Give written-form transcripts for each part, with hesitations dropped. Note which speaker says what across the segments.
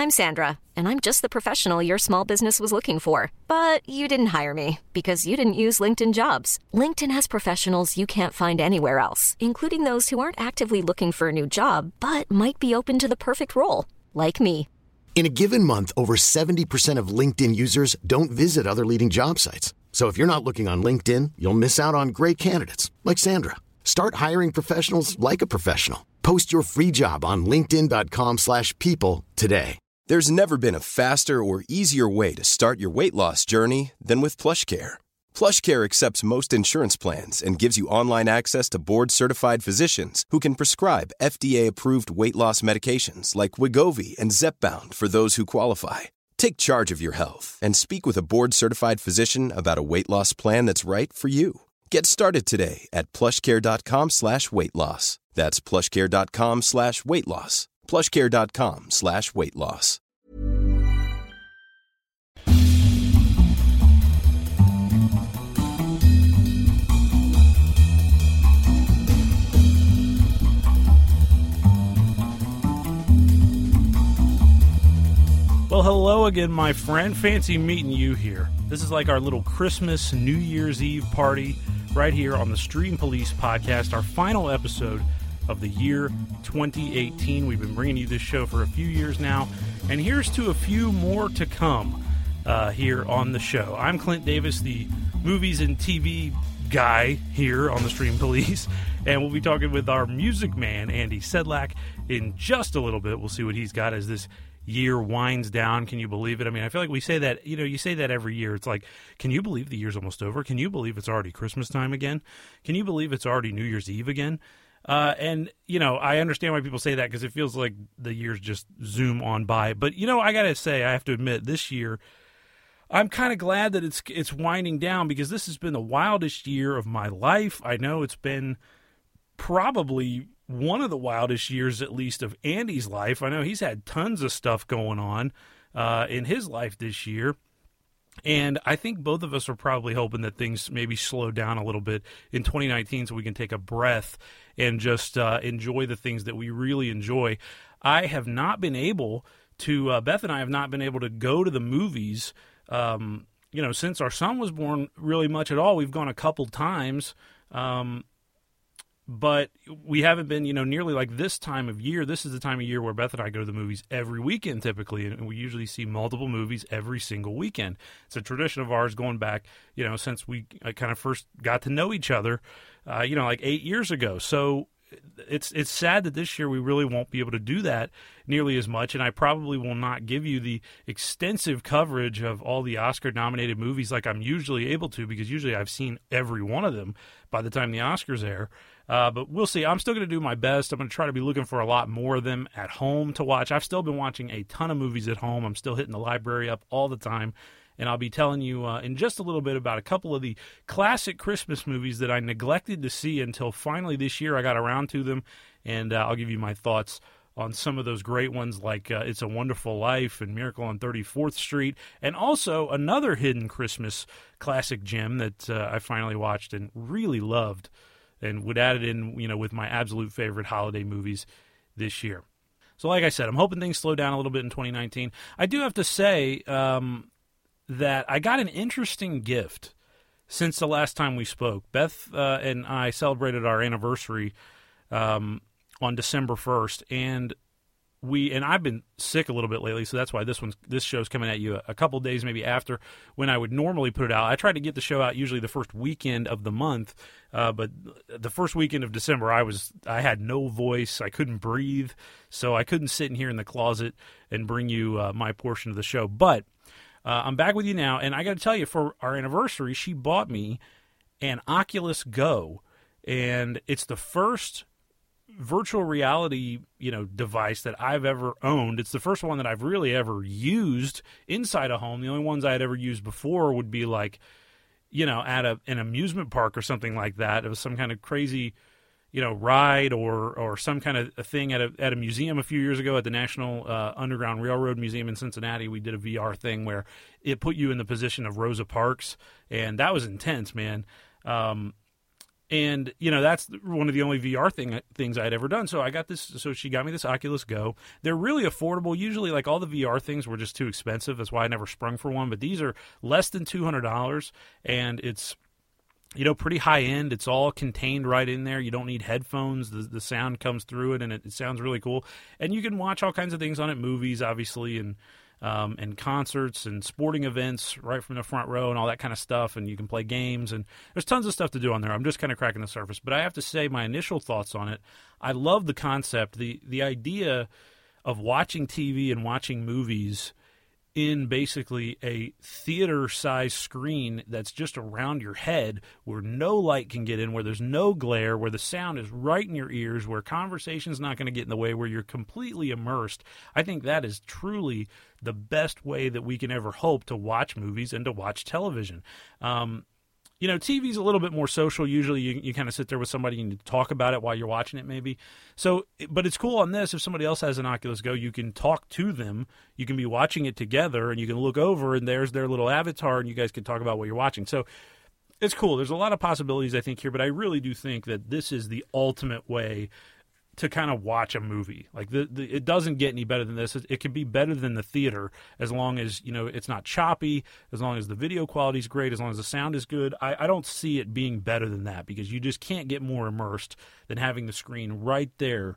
Speaker 1: I'm Sandra, and I'm just the professional your small business was looking for. But you didn't hire me because you didn't use LinkedIn Jobs. LinkedIn has professionals you can't find anywhere else, including those who aren't actively looking for a new job, but might be open to the perfect role, like me.
Speaker 2: In a given month, over 70% of LinkedIn users don't visit other leading job sites. So if you're not looking on LinkedIn, you'll miss out on great candidates like Sandra. Start hiring professionals like a professional. Post your free job on linkedin.com/people today.
Speaker 3: There's never been a faster or easier way to start your weight loss journey than with PlushCare. PlushCare accepts most insurance plans and gives you online access to board-certified physicians who can prescribe FDA-approved weight loss medications like Wegovy and Zepbound for those who qualify. Take charge of your health and speak with a board-certified physician about a weight loss plan that's right for you. Get started today at plushcare.com/weight loss. That's plushcare.com/weight loss. plushcare.com/weight loss.
Speaker 4: Well, hello again, my friend. Fancy meeting you here. This is like our little Christmas, New Year's Eve party right here on the Stream Police podcast, our final episode of the year 2018. We've been bringing you this show for a few years now, and here's to a few more to come here on the show. I'm Clint Davis, the movies and TV guy here on the Stream Police, and we'll be talking with our music man, Andy Sedlak, in just a little bit. We'll see what he's got as this year winds down. Can you believe it? I mean, I feel like we say that, you say that every year. It's like, can you believe the year's almost over? Can you believe it's already Christmas time again? Can you believe it's already New Year's Eve again? And, I understand why people say that because it feels like the years just zoom on by. But, I got to say, I have to admit, this year, I'm kind of glad that it's winding down because this has been the wildest year of my life. I know it's been probably one of the wildest years, at least, of Andy's life. I know he's had tons of stuff going on in his life this year. And I think both of us are probably hoping that things maybe slow down a little bit in 2019 so we can take a breath and just enjoy the things that we really enjoy. I have not been able to, Beth and I have not been able to go to the movies, since our son was born really much at all. We've gone a couple times, but we haven't been, nearly like this time of year. This is the time of year where Beth and I go to the movies every weekend typically, and we usually see multiple movies every single weekend. It's a tradition of ours going back, since we kind of first got to know each other, like 8 years ago. So it's sad that this year we really won't be able to do that nearly as much, and I probably will not give you the extensive coverage of all the Oscar-nominated movies like I'm usually able to, because usually I've seen every one of them by the time the Oscars air. But we'll see. I'm still going to do my best. I'm going to try to be looking for a lot more of them at home to watch. I've still been watching a ton of movies at home. I'm still hitting the library up all the time. And I'll be telling you in just a little bit about a couple of the classic Christmas movies that I neglected to see until finally this year I got around to them. And I'll give you my thoughts on some of those great ones like It's a Wonderful Life and Miracle on 34th Street. And also another hidden Christmas classic gem that I finally watched and really loved, and would add it in, with my absolute favorite holiday movies this year. So like I said, I'm hoping things slow down a little bit in 2019. I do have to say that I got an interesting gift since the last time we spoke. Beth and I celebrated our anniversary on December 1st, and I've been sick a little bit lately, so that's why this show's coming at you a couple days maybe after when I would normally put it out. I try to get the show out usually the first weekend of the month, but the first weekend of December I had no voice, I couldn't breathe, so I couldn't sit in here in the closet and bring you my portion of the show. But I'm back with you now, and I got to tell you, for our anniversary, she bought me an Oculus Go, and it's the first virtual reality, device that I've ever owned. It's the first one that I've really ever used inside a home. The only ones I had ever used before would be like, at an amusement park or something like that. It was some kind of crazy, ride or some kind of a thing at a museum a few years ago at the National Underground Railroad Museum in Cincinnati. We did a VR thing where it put you in the position of Rosa Parks, and that was intense, man. And, you know, that's one of the only VR things I'd ever done. So I got this. So she got me this Oculus Go. They're really affordable. Usually, like, all the VR things were just too expensive. That's why I never sprung for one. But these are less than $200, and it's, you know, pretty high end. It's all contained right in there. You don't need headphones. The sound comes through it, and it sounds really cool. And you can watch all kinds of things on it, movies, obviously, and concerts and sporting events right from the front row and all that kind of stuff. And you can play games, and there's tons of stuff to do on there. I'm just kind of cracking the surface. But I have to say, my initial thoughts on it, I love the concept, the idea of watching TV and watching movies in basically a theater-sized screen that's just around your head, where no light can get in, where there's no glare, where the sound is right in your ears, where conversation's not going to get in the way, where you're completely immersed. I think that is truly the best way that we can ever hope to watch movies and to watch television. You know, TV's a little bit more social. Usually you kind of sit there with somebody and you talk about it while you're watching it maybe. So, but it's cool on this. If somebody else has an Oculus Go, you can talk to them. You can be watching it together, and you can look over, and there's their little avatar, and you guys can talk about what you're watching. So it's cool. There's a lot of possibilities, I think, here, but I really do think that this is the ultimate way to kind of watch a movie. Like, it doesn't get any better than this. It can be better than the theater, as long as, you know, it's not choppy, as long as the video quality is great, as long as the sound is good. I don't see it being better than that, because you just can't get more immersed than having the screen right there,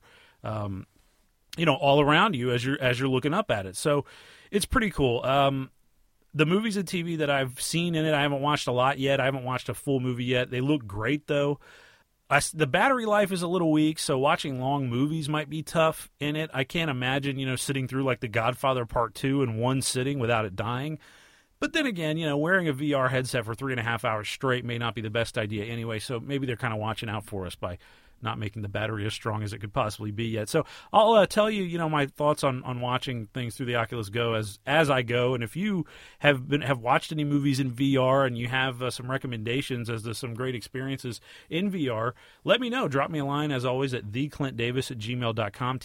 Speaker 4: you know, all around you as you're looking up at it. So it's pretty cool. The movies and TV that I've seen in it, I haven't watched a lot yet. I haven't watched a full movie yet. They look great, though. The battery life is a little weak, so watching long movies might be tough in it. I can't imagine, you know, sitting through like The Godfather Part 2 in one sitting without it dying. But then again, you know, wearing a VR headset for 3.5 hours straight may not be the best idea anyway, so maybe they're kind of watching out for us by not making the battery as strong as it could possibly be yet. So I'll tell you, you know, my thoughts on watching things through the Oculus Go as I go. And if you have watched any movies in VR and you have some recommendations as to some great experiences in VR, let me know. Drop me a line, as always, at theclintdavis@gmail.com,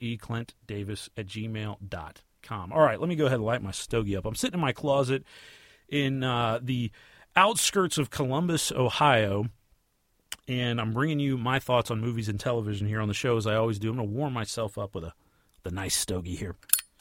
Speaker 4: TheClintDavis@gmail.com. All right, let me go ahead and light my stogie up. I'm sitting in my closet in the outskirts of Columbus, Ohio, and I'm bringing you my thoughts on movies and television here on the show, as I always do. I'm going to warm myself up with the nice stogie here.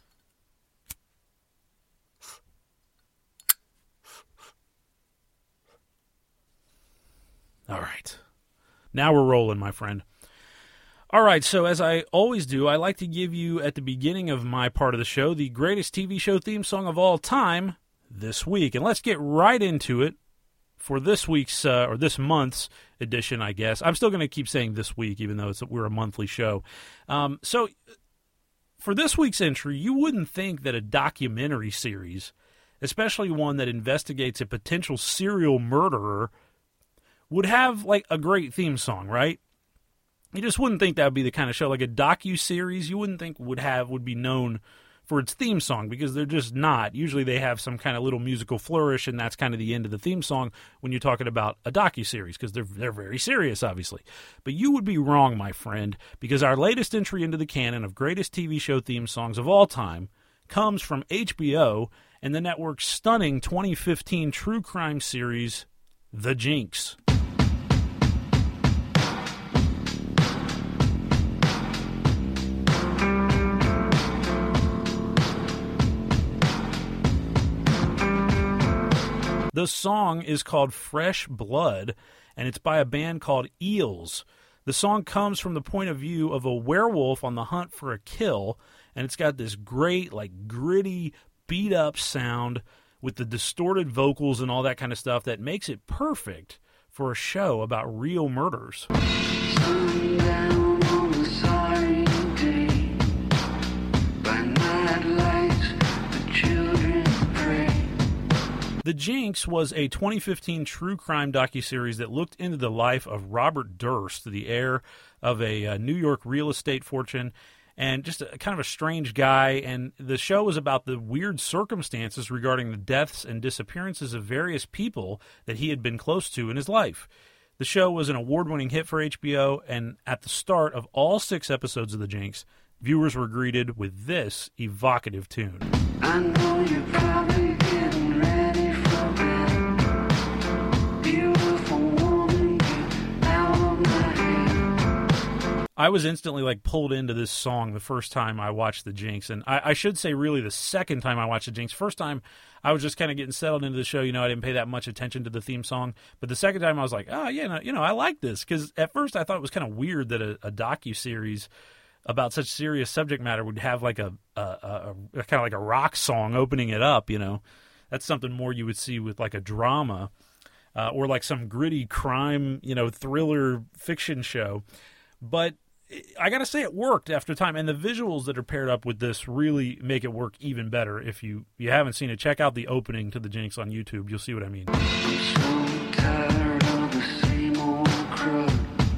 Speaker 4: All right. Now we're rolling, my friend. All right, so as I always do, I like to give you, at the beginning of my part of the show, the greatest TV show theme song of all time this week. And let's get right into it. For this week's, or this month's edition, I guess. I'm still going to keep saying this week, even though we're a monthly show. So for this week's entry, you wouldn't think that a documentary series, especially one that investigates a potential serial murderer, would have, like, a great theme song, right? You just wouldn't think that would be the kind of show. Like a docu-series, you wouldn't think would be known for its theme song, because they're just not. Usually they have some kind of little musical flourish, and that's kind of the end of the theme song when you're talking about a docuseries, because they're very serious, obviously. But you would be wrong, my friend, because our latest entry into the canon of greatest TV show theme songs of all time comes from HBO and the network's stunning 2015 true crime series, The Jinx. The song is called Fresh Blood, and it's by a band called Eels. The song comes from the point of view of a werewolf on the hunt for a kill, and it's got this great, like, gritty, beat-up sound with the distorted vocals and all that kind of stuff that makes it perfect for a show about real murders. Sundown on a sorry day, by night lights, the children pray. The Jinx was a 2015 true crime docuseries that looked into the life of Robert Durst, the heir of a New York real estate fortune, and just kind of a strange guy. And the show was about the weird circumstances regarding the deaths and disappearances of various people that he had been close to in his life. The show was an award-winning hit for HBO, and at the start of all 6 episodes of The Jinx, viewers were greeted with this evocative tune. I know you're probably getting ready for bed. Beautiful woman, get out I was instantly like pulled into this song the first time I watched The Jinx, and I should say really the second time I watched The Jinx. First time I was just kind of getting settled into the show. I didn't pay that much attention to the theme song, but the second time I was like, oh yeah, I like this, because at first I thought it was kind of weird that a docuseries about such serious subject matter would have like a kind of like a rock song opening it up. That's something more you would see with like a drama or like some gritty crime, thriller fiction show. But I got to say it worked after time, and the visuals that are paired up with this really make it work even better. If you haven't seen it, check out the opening to The Jinx on YouTube. You'll see what I mean.
Speaker 5: I'm so tired of the same old crud.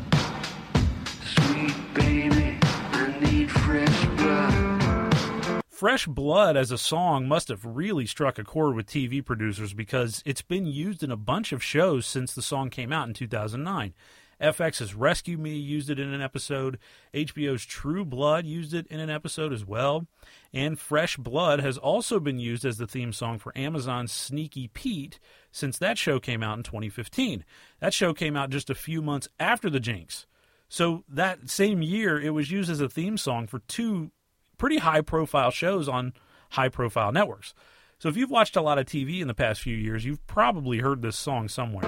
Speaker 5: Sweet baby, I need fresh blood.
Speaker 4: Fresh Blood as a song must have really struck a chord with TV producers, because it's been used in a bunch of shows since the song came out in 2009. FX's Rescue Me used it in an episode. HBO's True Blood used it in an episode as well. And Fresh Blood has also been used as the theme song for Amazon's Sneaky Pete since that show came out in 2015. That show came out just a few months after The Jinx. So that same year, it was used as a theme song for two pretty high-profile shows on high-profile networks. So if you've watched a lot of TV in the past few years, you've probably heard this song somewhere.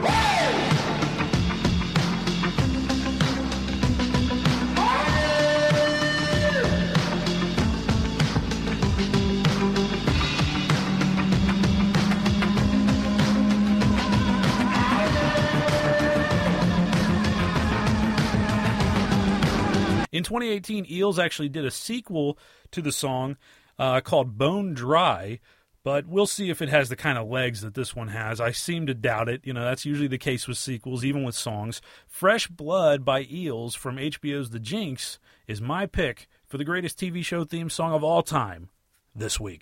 Speaker 4: In 2018, Eels actually did a sequel to the song called Bone Dry, but we'll see if it has the kind of legs that this one has. I seem to doubt it. That's usually the case with sequels, even with songs. Fresh Blood by Eels from HBO's The Jinx is my pick for the greatest TV show theme song of all time this week.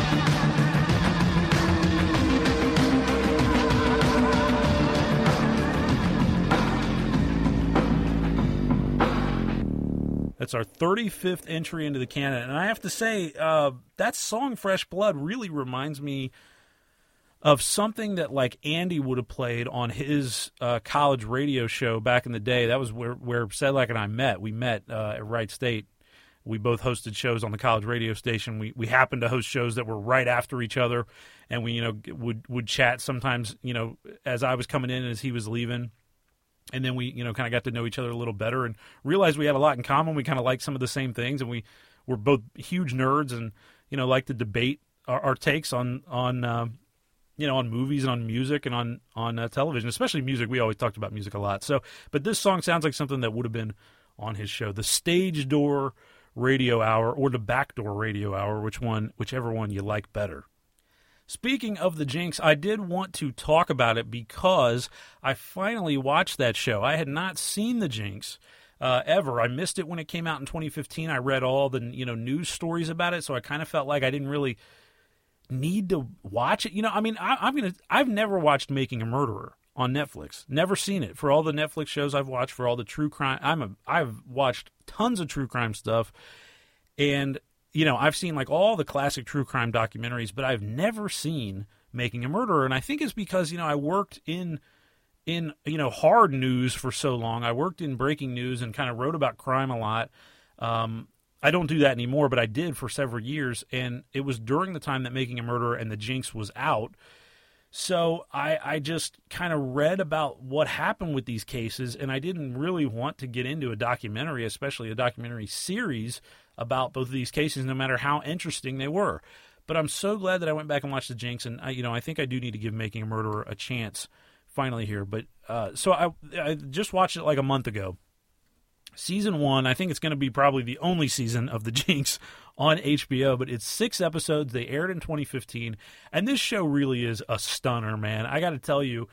Speaker 4: That's our 35th entry into the canon. And I have to say, that song, Fresh Blood, really reminds me of something that like Andy would have played on his college radio show back in the day. That was where Sedlak and I met. We met at Wright State. We both hosted shows on the college radio station. We happened to host shows that were right after each other, and we would chat sometimes, as I was coming in and as he was leaving. And then we, kind of got to know each other a little better and realized we had a lot in common. We kind of liked some of the same things, and we were both huge nerds and, like to debate our takes on movies and on music and on television, especially music. We always talked about music a lot. So, but this song sounds like something that would have been on his show, the Stage Door Radio Hour or the Backdoor Radio Hour, whichever one you like better. Speaking of The Jinx, I did want to talk about it because I finally watched that show. I had not seen The Jinx ever. I missed it when it came out in 2015. I read all the news stories about it, so I kind of felt like I didn't really need to watch it. I've never watched Making a Murderer on Netflix. Never seen it. For all the Netflix shows I've watched, for all the true crime, I've watched tons of true crime stuff, and I've seen like all the classic true crime documentaries, but I've never seen Making a Murderer. And I think it's because, I worked in hard news for so long. I worked in breaking news and kind of wrote about crime a lot. I don't do that anymore, but I did for several years. And it was during the time that Making a Murderer and The Jinx was out. So I just kind of read about what happened with these cases, and I didn't really want to get into a documentary, especially a documentary series about both of these cases, no matter how interesting they were. But I'm so glad that I went back and watched The Jinx, and I think I do need to give Making a Murderer a chance finally here. But so I just watched it like a month ago. Season 1, I think it's going to be probably the only season of The Jinx on HBO, but it's 6 episodes. They aired in 2015, and this show really is a stunner, man. I got to tell you,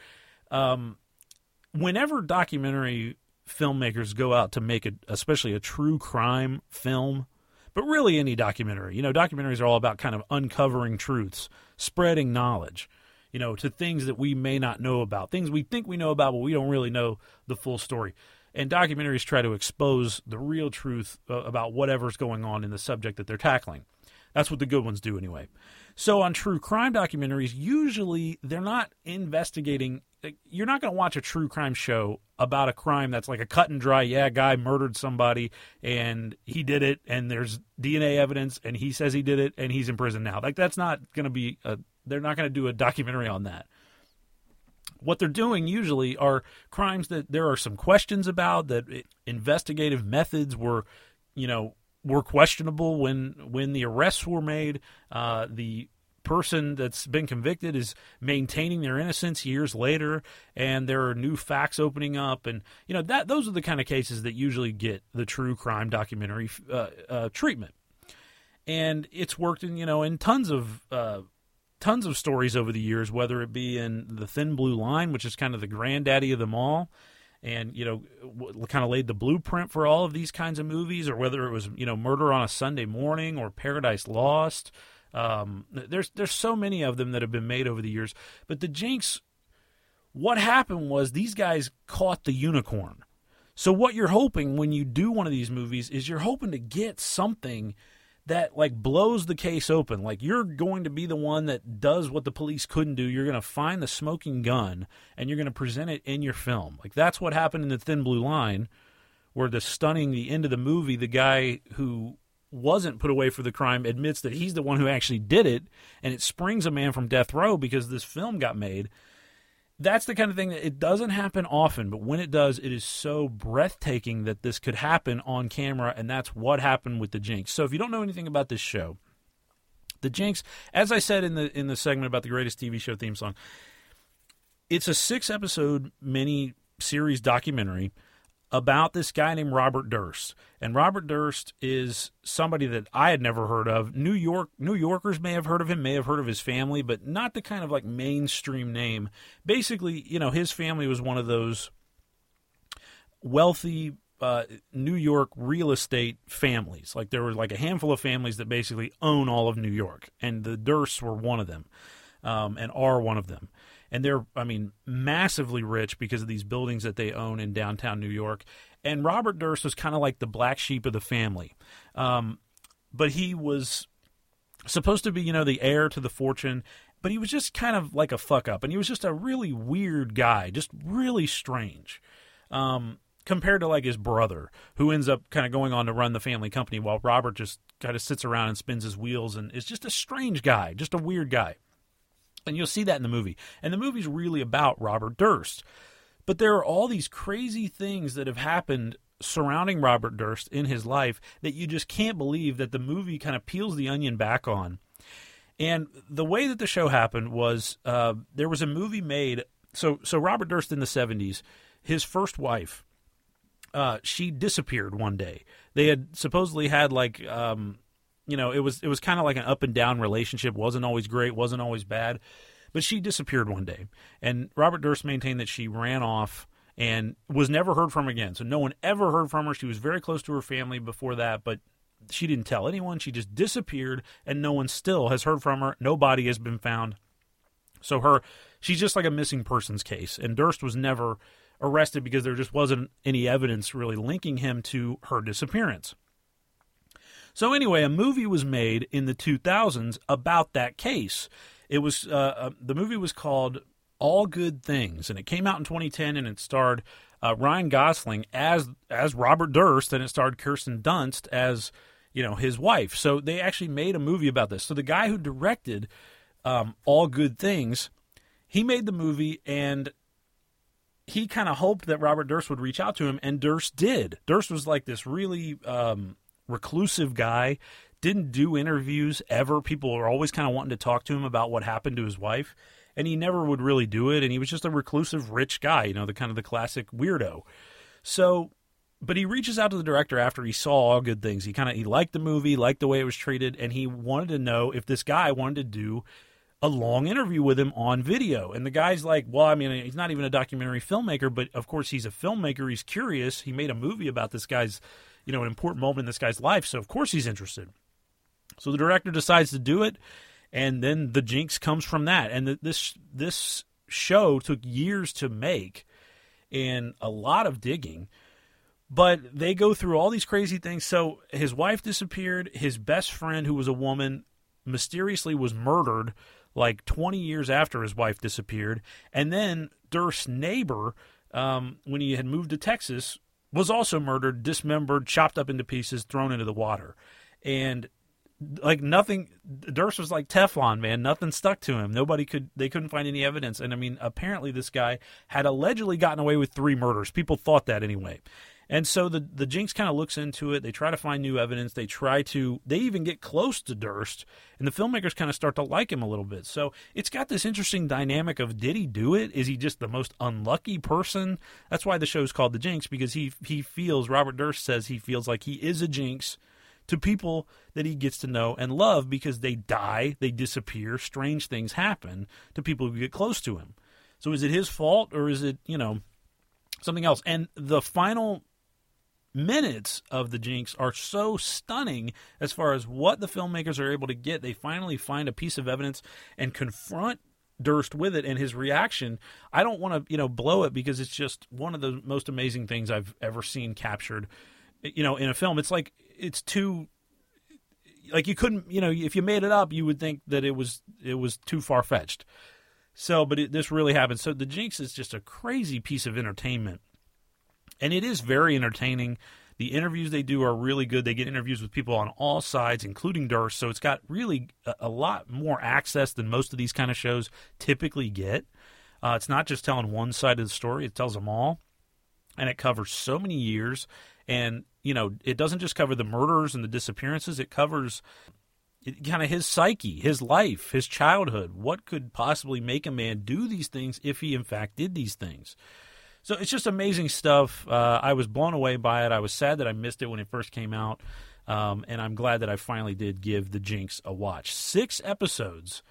Speaker 4: whenever documentary filmmakers go out to make especially a true crime film, but really any documentary, documentaries are all about kind of uncovering truths, spreading knowledge, to things that we may not know about, things we think we know about, but we don't really know the full story. And documentaries try to expose the real truth about whatever's going on in the subject that they're tackling. That's what the good ones do anyway. So on true crime documentaries, usually they're not investigating you're not going to watch a true crime show about a crime that's like a cut and dry, guy murdered somebody and he did it and there's DNA evidence and he says he did it and he's in prison now. Like, that's not going to be they're not going to do a documentary on that. What they're doing usually are crimes that there are some questions about, that investigative methods were questionable when the arrests were made. The person that's been convicted is maintaining their innocence years later, and there are new facts opening up, and those are the kind of cases that usually get the true crime documentary treatment. And it's worked in tons of stories over the years, whether it be in The Thin Blue Line, which is kind of the granddaddy of them all, and kind of laid the blueprint for all of these kinds of movies, or whether it was Murder on a Sunday Morning or Paradise Lost. There's so many of them that have been made over the years. But the Jinx, what happened was these guys caught the unicorn. So what you're hoping when you do one of these movies is you're hoping to get something that like blows the case open. Like, you're going to be the one that does what the police couldn't do. You're going to find the smoking gun and you're going to present it in your film. Like, that's what happened in The Thin Blue Line, where the end of the movie, the guy who wasn't put away for the crime admits that he's the one who actually did it, and it springs a man from death row because this film got made. That's the kind of thing that it doesn't happen often, but when it does, it is so breathtaking that this could happen on camera, and that's what happened with The Jinx. So if you don't know anything about this show, The Jinx, as I said in the segment about the greatest TV show theme song, it's a 6-episode mini-series documentary about this guy named Robert Durst. And Robert Durst is somebody that I had never heard of. New Yorkers may have heard of him, may have heard of his family, but not the kind of like mainstream name. Basically, his family was one of those wealthy New York real estate families. Like, there were like a handful of families that basically own all of New York, and the Dursts were one of them, and are one of them. And they're, massively rich because of these buildings that they own in downtown New York. And Robert Durst was kind of like the black sheep of the family. But he was supposed to be, the heir to the fortune, but he was just kind of like a fuck-up. And he was just a really weird guy, just really strange, compared to like his brother, who ends up kind of going on to run the family company, while Robert just kind of sits around and spins his wheels and is just a strange guy, just a weird guy. And you'll see that in the movie. And the movie's really about Robert Durst. But there are all these crazy things that have happened surrounding Robert Durst in his life that you just can't believe that the movie kind of peels the onion back on. And the way that the show happened was there was a movie made. So Robert Durst in the 70s, his first wife, she disappeared one day. They had supposedly had like... it was kind of like an up and down relationship. Wasn't always great, wasn't always bad. But she disappeared one day. And Robert Durst maintained that she ran off and was never heard from again. So no one ever heard from her. She was very close to her family before that, but she didn't tell anyone. She just disappeared, and no one still has heard from her. No body has been found. So she's just like a missing persons case. And Durst was never arrested because there just wasn't any evidence really linking him to her disappearance. So anyway, a movie was made in the 2000s about that case. It was the movie was called All Good Things, and it came out in 2010, and it starred Ryan Gosling as Robert Durst, and it starred Kirsten Dunst as his wife. So they actually made a movie about this. So the guy who directed All Good Things, he made the movie, and he kind of hoped that Robert Durst would reach out to him, and Durst did. Durst was like this really reclusive guy, didn't do interviews ever. People were always kind of wanting to talk to him about what happened to his wife, and he never would really do it, and he was just a reclusive, rich guy, the classic weirdo. So, but he reaches out to the director after he saw All Good Things. He liked the movie, liked the way it was treated, and he wanted to know if this guy wanted to do a long interview with him on video. And the guy's like, well, he's not even a documentary filmmaker, but of course he's a filmmaker. He's curious. He made a movie about this guy's, an important moment in this guy's life, so of course he's interested. So the director decides to do it, and then The Jinx comes from that. And this show took years to make and a lot of digging, but they go through all these crazy things. So his wife disappeared. His best friend, who was a woman, mysteriously was murdered like 20 years after his wife disappeared. And then Durst's neighbor, when he had moved to Texas, was also murdered, dismembered, chopped up into pieces, thrown into the water. And like nothing, Durst was like Teflon, man. Nothing stuck to him. They couldn't find any evidence. And I mean, apparently this guy had allegedly gotten away with 3 murders. People thought that anyway. And so the Jinx kind of looks into it. They try to find new evidence. They even get close to Durst, and the filmmakers kind of start to like him a little bit. So it's got this interesting dynamic of, did he do it? Is he just the most unlucky person? That's why the show's called The Jinx, because he feels, Robert Durst says he feels like he is a jinx to people that he gets to know and love, because they die, they disappear, strange things happen to people who get close to him. So is it his fault, or is it, something else? And the final minutes of The Jinx are so stunning as far as what the filmmakers are able to get. They finally find a piece of evidence and confront Durst with it, and his reaction. I don't want to, blow it, because it's just one of the most amazing things I've ever seen captured, in a film. It's like, it's too, like, you couldn't, if you made it up, you would think that it was too far-fetched. So, but this really happened. So The Jinx is just a crazy piece of entertainment. And it is very entertaining. The interviews they do are really good. They get interviews with people on all sides, including Durst. So it's got really a lot more access than most of these kind of shows typically get. It's not just telling one side of the story. It tells them all. And it covers so many years. And, it doesn't just cover the murders and the disappearances. It covers kind of his psyche, his life, his childhood. What could possibly make a man do these things if he, in fact, did these things? So it's just amazing stuff. I was blown away by it. I was sad that I missed it when it first came out, and I'm glad that I finally did give The Jinx a watch. 6 episodes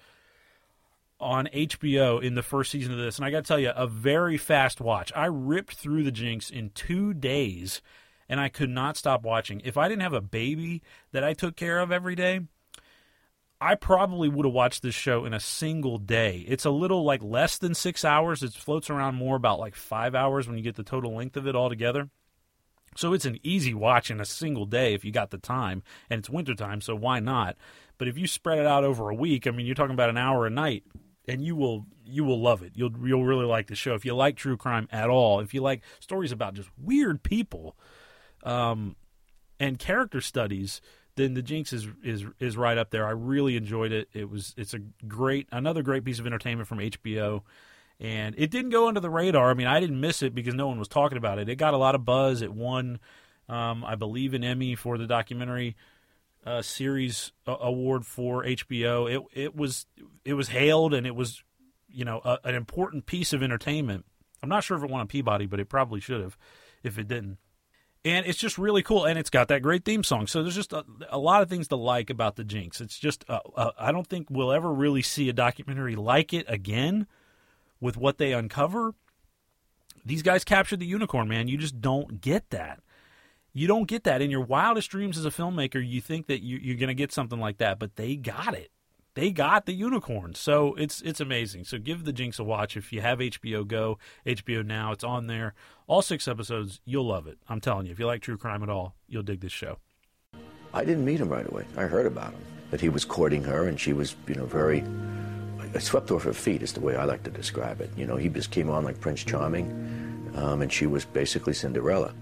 Speaker 4: on HBO in the first season of this, and I got to tell you, a very fast watch. I ripped through The Jinx in 2 days, and I could not stop watching. If I didn't have a baby that I took care of every day, I probably would have watched this show in a single day. It's a little like less than 6 hours. It floats around more about like 5 hours when you get the total length of it all together. So it's an easy watch in a single day if you got the time, and it's wintertime, so why not? But if you spread it out over a week, I mean, you're talking about an hour a night, and you will love it. You'll really like the show. If you like true crime at all, if you like stories about just weird people and character studies, then The Jinx is right up there. I really enjoyed it. It's another great piece of entertainment from HBO, and it didn't go under the radar. I mean, I didn't miss it because no one was talking about it. It got a lot of buzz. It won, I believe, an Emmy for the documentary series award for HBO. It was hailed, and it was an important piece of entertainment. I'm not sure if it won a Peabody, but it probably should have if it didn't. And it's just really cool, and it's got that great theme song. So there's just a lot of things to like about The Jinx. It's just I don't think we'll ever really see a documentary like it again with what they uncover. These guys captured the unicorn, man. You just don't get that. You don't get that. In your wildest dreams as a filmmaker, you think that you're going to get something like that, but they got it. They got the unicorn. So it's amazing. So give The Jinx a watch. If you have HBO Go, HBO Now, it's on there. All 6 episodes, you'll love it. I'm telling you, if you like true crime at all, you'll dig this show.
Speaker 6: I didn't meet him right away. I heard about him, that he was courting her, and she was, very swept off her feet is the way I like to describe it. He just came on like Prince Charming, and she was basically Cinderella.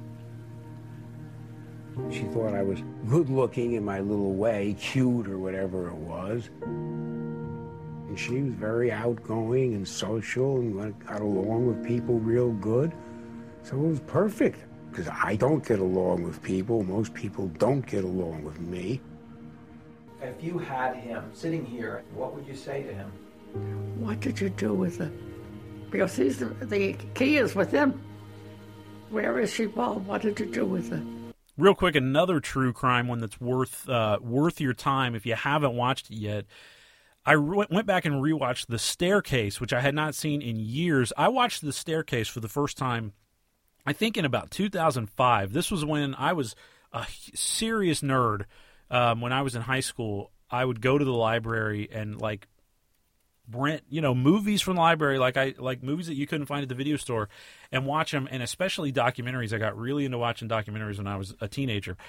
Speaker 7: She thought I was good-looking in my little way, cute or whatever it was. And she was very outgoing and social and got along with people real good. So it was perfect, because I don't get along with people. Most people don't get along with me.
Speaker 8: If you had him sitting here, what would you say to him?
Speaker 9: What did you do with it? Because the key is with him. Where is she, Paul? What did you do with it?
Speaker 4: Real quick, another true crime one that's worth your time if you haven't watched it yet. I went back and rewatched The Staircase, which I had not seen in years. I watched The Staircase for the first time, I think, in about 2005. This was when I was a serious nerd. When I was in high school, I would go to the library and rent, movies from the library, like movies that you couldn't find at the video store, and watch them, and especially documentaries. I got really into watching documentaries when I was a teenager.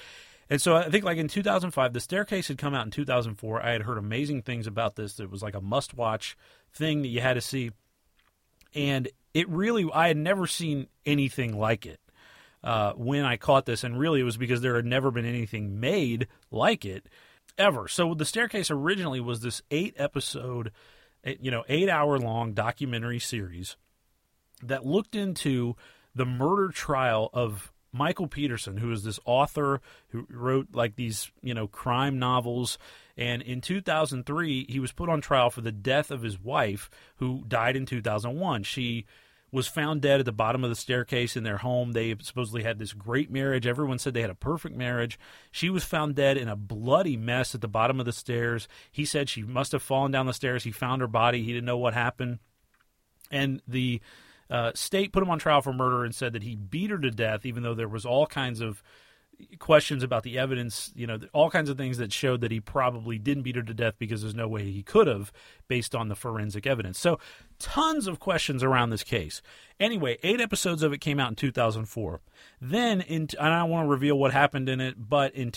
Speaker 4: And so I think like in 2005, The Staircase had come out in 2004. I had heard amazing things about this. It was like a must-watch thing that you had to see. And it really, I had never seen anything like it when I caught this. And really it was because there had never been anything made like it ever. So The Staircase originally was this 8-episode, 8-hour-long documentary series that looked into the murder trial of Michael Peterson, who is this author who wrote like these, crime novels. And in 2003, he was put on trial for the death of his wife, who died in 2001. She was found dead at the bottom of the staircase in their home. They supposedly had this great marriage. Everyone said they had a perfect marriage. She was found dead in a bloody mess at the bottom of the stairs. He said she must have fallen down the stairs. He found her body. He didn't know what happened. And the state put him on trial for murder and said that he beat her to death, even though there was all kinds of questions about the evidence, all kinds of things that showed that he probably didn't beat her to death because there's no way he could have based on the forensic evidence. So tons of questions around this case. Anyway, 8 episodes of it came out in 2004. Then, and I don't want to reveal what happened in it, but in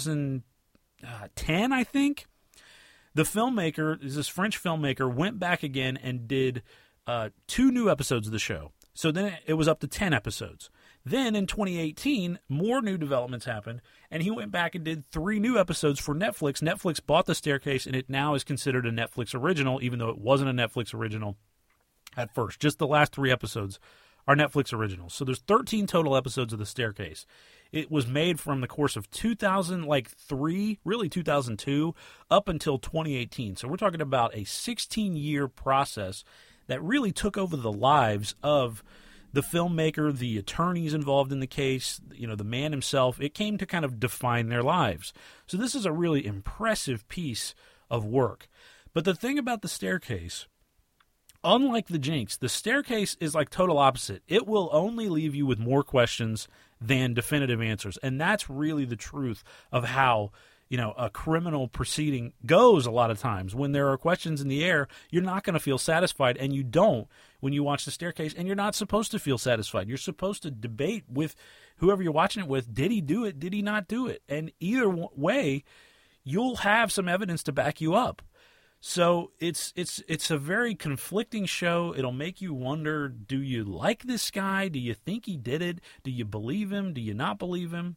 Speaker 4: 2010, I think, the filmmaker, this French filmmaker, went back again and did 2 new episodes of the show. So then it was up to 10 episodes. Then in 2018, more new developments happened, and he went back and did 3 new episodes for Netflix. Netflix bought The Staircase, and it now is considered a Netflix original, even though it wasn't a Netflix original at first. Just the last 3 episodes are Netflix originals. So there's 13 total episodes of The Staircase. It was made from the course of 2003, really 2002, up until 2018. So we're talking about a 16-year process that really took over the lives of the filmmaker, the attorneys involved in the case, the man himself. It came to kind of define their lives. So this is a really impressive piece of work. But the thing about The Staircase, unlike The Jinx, The Staircase is like total opposite. It will only leave you with more questions than definitive answers. And that's really the truth of how a criminal proceeding goes a lot of times. When there are questions in the air, you're not going to feel satisfied, and you don't when you watch The Staircase, and you're not supposed to feel satisfied. You're supposed to debate with whoever you're watching it with, did he do it, did he not do it? And either way, you'll have some evidence to back you up. So it's a very conflicting show. It'll make you wonder, do you like this guy? Do you think he did it? Do you believe him? Do you not believe him?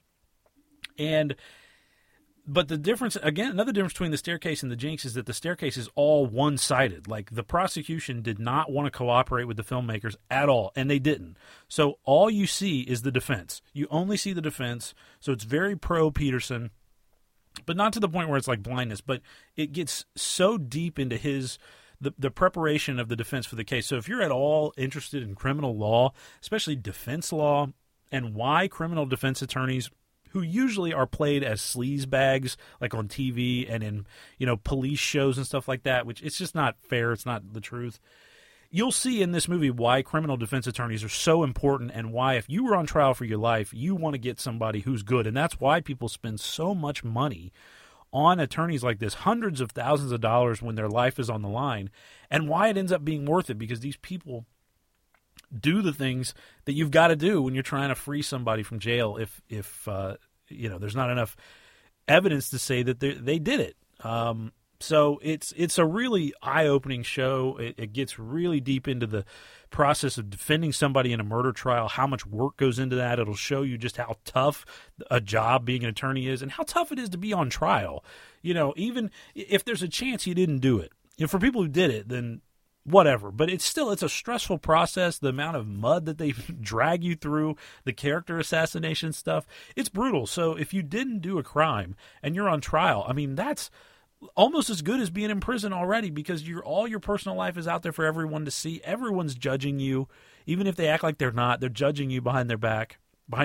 Speaker 4: But the difference, again, another difference between The Staircase and The Jinx is that The Staircase is all one-sided. Like, the prosecution did not want to cooperate with the filmmakers at all, and they didn't. So all you see is the defense. You only see the defense, so it's very pro-Peterson, but not to the point where it's like blindness, but it gets so deep into the preparation of the defense for the case. So if you're at all interested in criminal law, especially defense law, and why criminal defense attorneys, who usually are played as sleazebags, like on TV and in, police shows and stuff like that, which it's just not fair. It's not the truth. You'll see in this movie why criminal defense attorneys are so important, and why if you were on trial for your life, you want to get somebody who's good. And that's why people spend so much money on attorneys like this, hundreds of thousands of dollars when their life is on the line, and why it ends up being worth it, because these people do the things that you've got to do when you're trying to free somebody from jail if there's not enough evidence to say that they did it. So it's a really eye-opening show. It gets really deep into the process of defending somebody in a murder trial, how much work goes into that. It'll show you just how tough a job being an attorney is and how tough it is to be on trial. Even if there's a chance you didn't do it. For people who did it, then whatever. But it's a stressful process. The amount of mud that they drag you through, the character assassination stuff, it's brutal. So if you didn't do a crime and you're on trial, that's almost as good as being in prison already, because all your personal life is out there for everyone to see. Everyone's judging you, even if they act like they're not. They're judging you behind your back.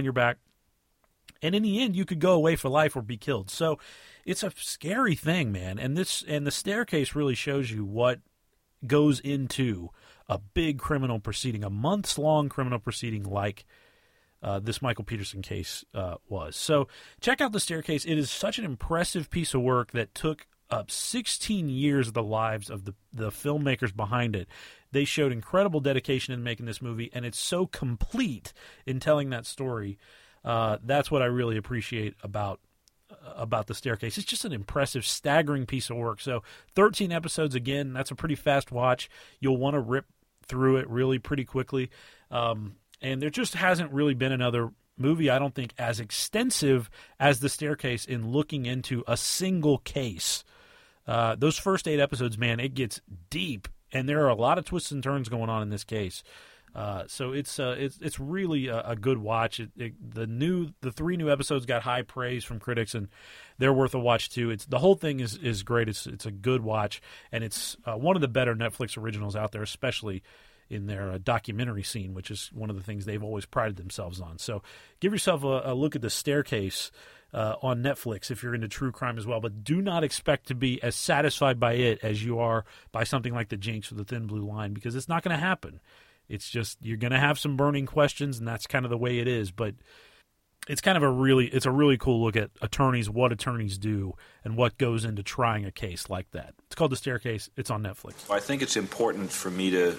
Speaker 4: And in the end, you could go away for life or be killed. So it's a scary thing, man. And The Staircase really shows you what goes into a big criminal proceeding, a months-long criminal proceeding like this Michael Peterson case was. So check out The Staircase. It is such an impressive piece of work that took up 16 years of the lives of the filmmakers behind it. They showed incredible dedication in making this movie, and it's so complete in telling that story. That's what I really appreciate about about The Staircase. It's just an impressive, staggering piece of work. So 13 episodes, again, that's a pretty fast watch. You'll want to rip through it really pretty quickly. And there just hasn't really been another movie, I don't think, as extensive as The Staircase in looking into a single case. Those first 8 episodes, man, it gets deep, and there are a lot of twists and turns going on in this case. So it's really a good watch. The 3 new episodes got high praise from critics, and they're worth a watch too. The whole thing is great. It's a good watch, and it's one of the better Netflix originals out there, especially in their documentary scene, which is one of the things they've always prided themselves on. So give yourself a look at The Staircase on Netflix if you're into true crime as well, but do not expect to be as satisfied by it as you are by something like The Jinx or The Thin Blue Line, because it's not going to happen. It's just, you're going to have some burning questions, and that's kind of the way it is. But it's kind of a really cool look at attorneys, what attorneys do, and what goes into trying a case like that. It's called The Staircase. It's on Netflix.
Speaker 10: I think it's important for me to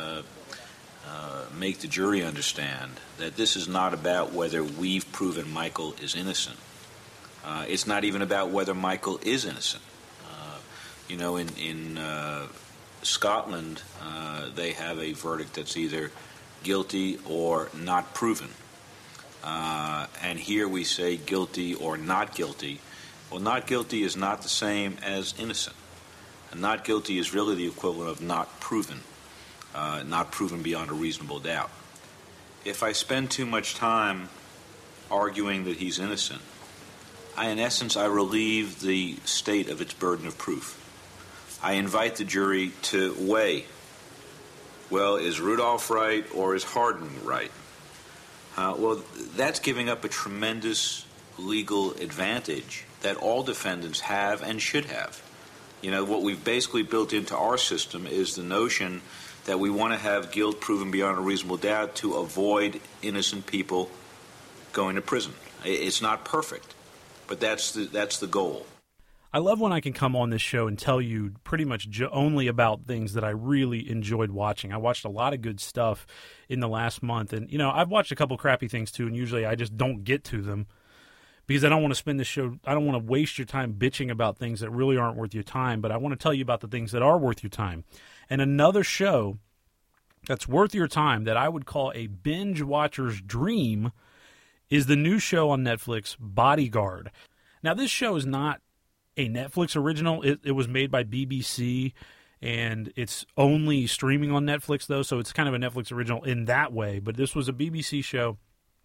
Speaker 10: make the jury understand that this is not about whether we've proven Michael is innocent. It's not even about whether Michael is innocent. In Scotland, they have a verdict that's either guilty or not proven. And here we say guilty or not guilty. Well, not guilty is not the same as innocent. And not guilty is really the equivalent of not proven beyond a reasonable doubt. If I spend too much time arguing that he's innocent, in essence, I relieve the state of its burden of proof. I invite the jury to weigh, well, is Rudolph right or is Hardin right? Well, that's giving up a tremendous legal advantage that all defendants have and should have. What we've basically built into our system is the notion that we want to have guilt proven beyond a reasonable doubt to avoid innocent people going to prison. It's not perfect, but that's the goal.
Speaker 4: I love when I can come on this show and tell you pretty much only about things that I really enjoyed watching. I watched a lot of good stuff in the last month, and I've watched a couple crappy things too, and usually I just don't get to them because I don't want to spend this show, I don't want to waste your time bitching about things that really aren't worth your time, but I want to tell you about the things that are worth your time. And another show that's worth your time that I would call a binge watcher's dream is the new show on Netflix, Bodyguard. Now, this show is not a Netflix original. It was made by BBC, and it's only streaming on Netflix, though, so it's kind of a Netflix original in that way. But this was a BBC show,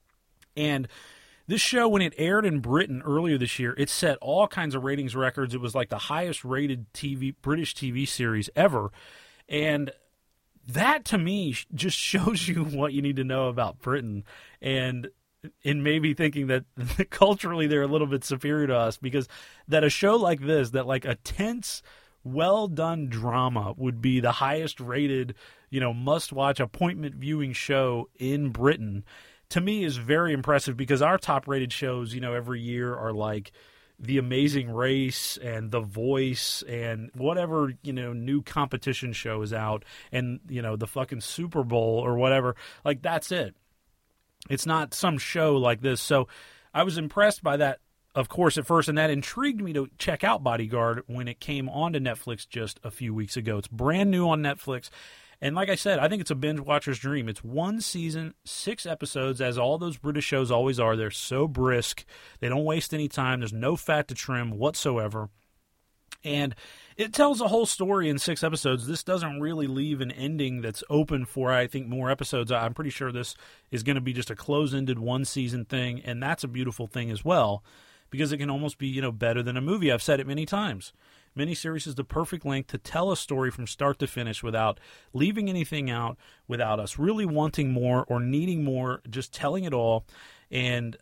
Speaker 4: and this show, when it aired in Britain earlier this year, it set all kinds of ratings records. It was like the highest-rated British TV series ever, and that, to me, just shows you what you need to know about Britain, and in maybe thinking that culturally they're a little bit superior to us, because that a show like this, that like a tense, well-done drama would be the highest-rated, must-watch appointment viewing show in Britain, to me is very impressive, because our top-rated shows, every year are like The Amazing Race and The Voice and whatever, new competition show is out, and, the fucking Super Bowl or whatever. Like, that's it. It's not some show like this. So I was impressed by that, of course, at first, and that intrigued me to check out Bodyguard when it came onto Netflix just a few weeks ago. It's brand new on Netflix. And like I said, I think it's a binge watcher's dream. It's 1 season, 6 episodes, as all those British shows always are. They're so brisk. They don't waste any time. There's no fat to trim whatsoever. And it tells a whole story in 6 episodes. This doesn't really leave an ending that's open for, I think, more episodes. I'm pretty sure this is going to be just a close-ended 1-season thing, and that's a beautiful thing as well, because it can almost be, better than a movie. I've said it many times. Miniseries is the perfect length to tell a story from start to finish without leaving anything out, without us really wanting more or needing more, just telling it all and,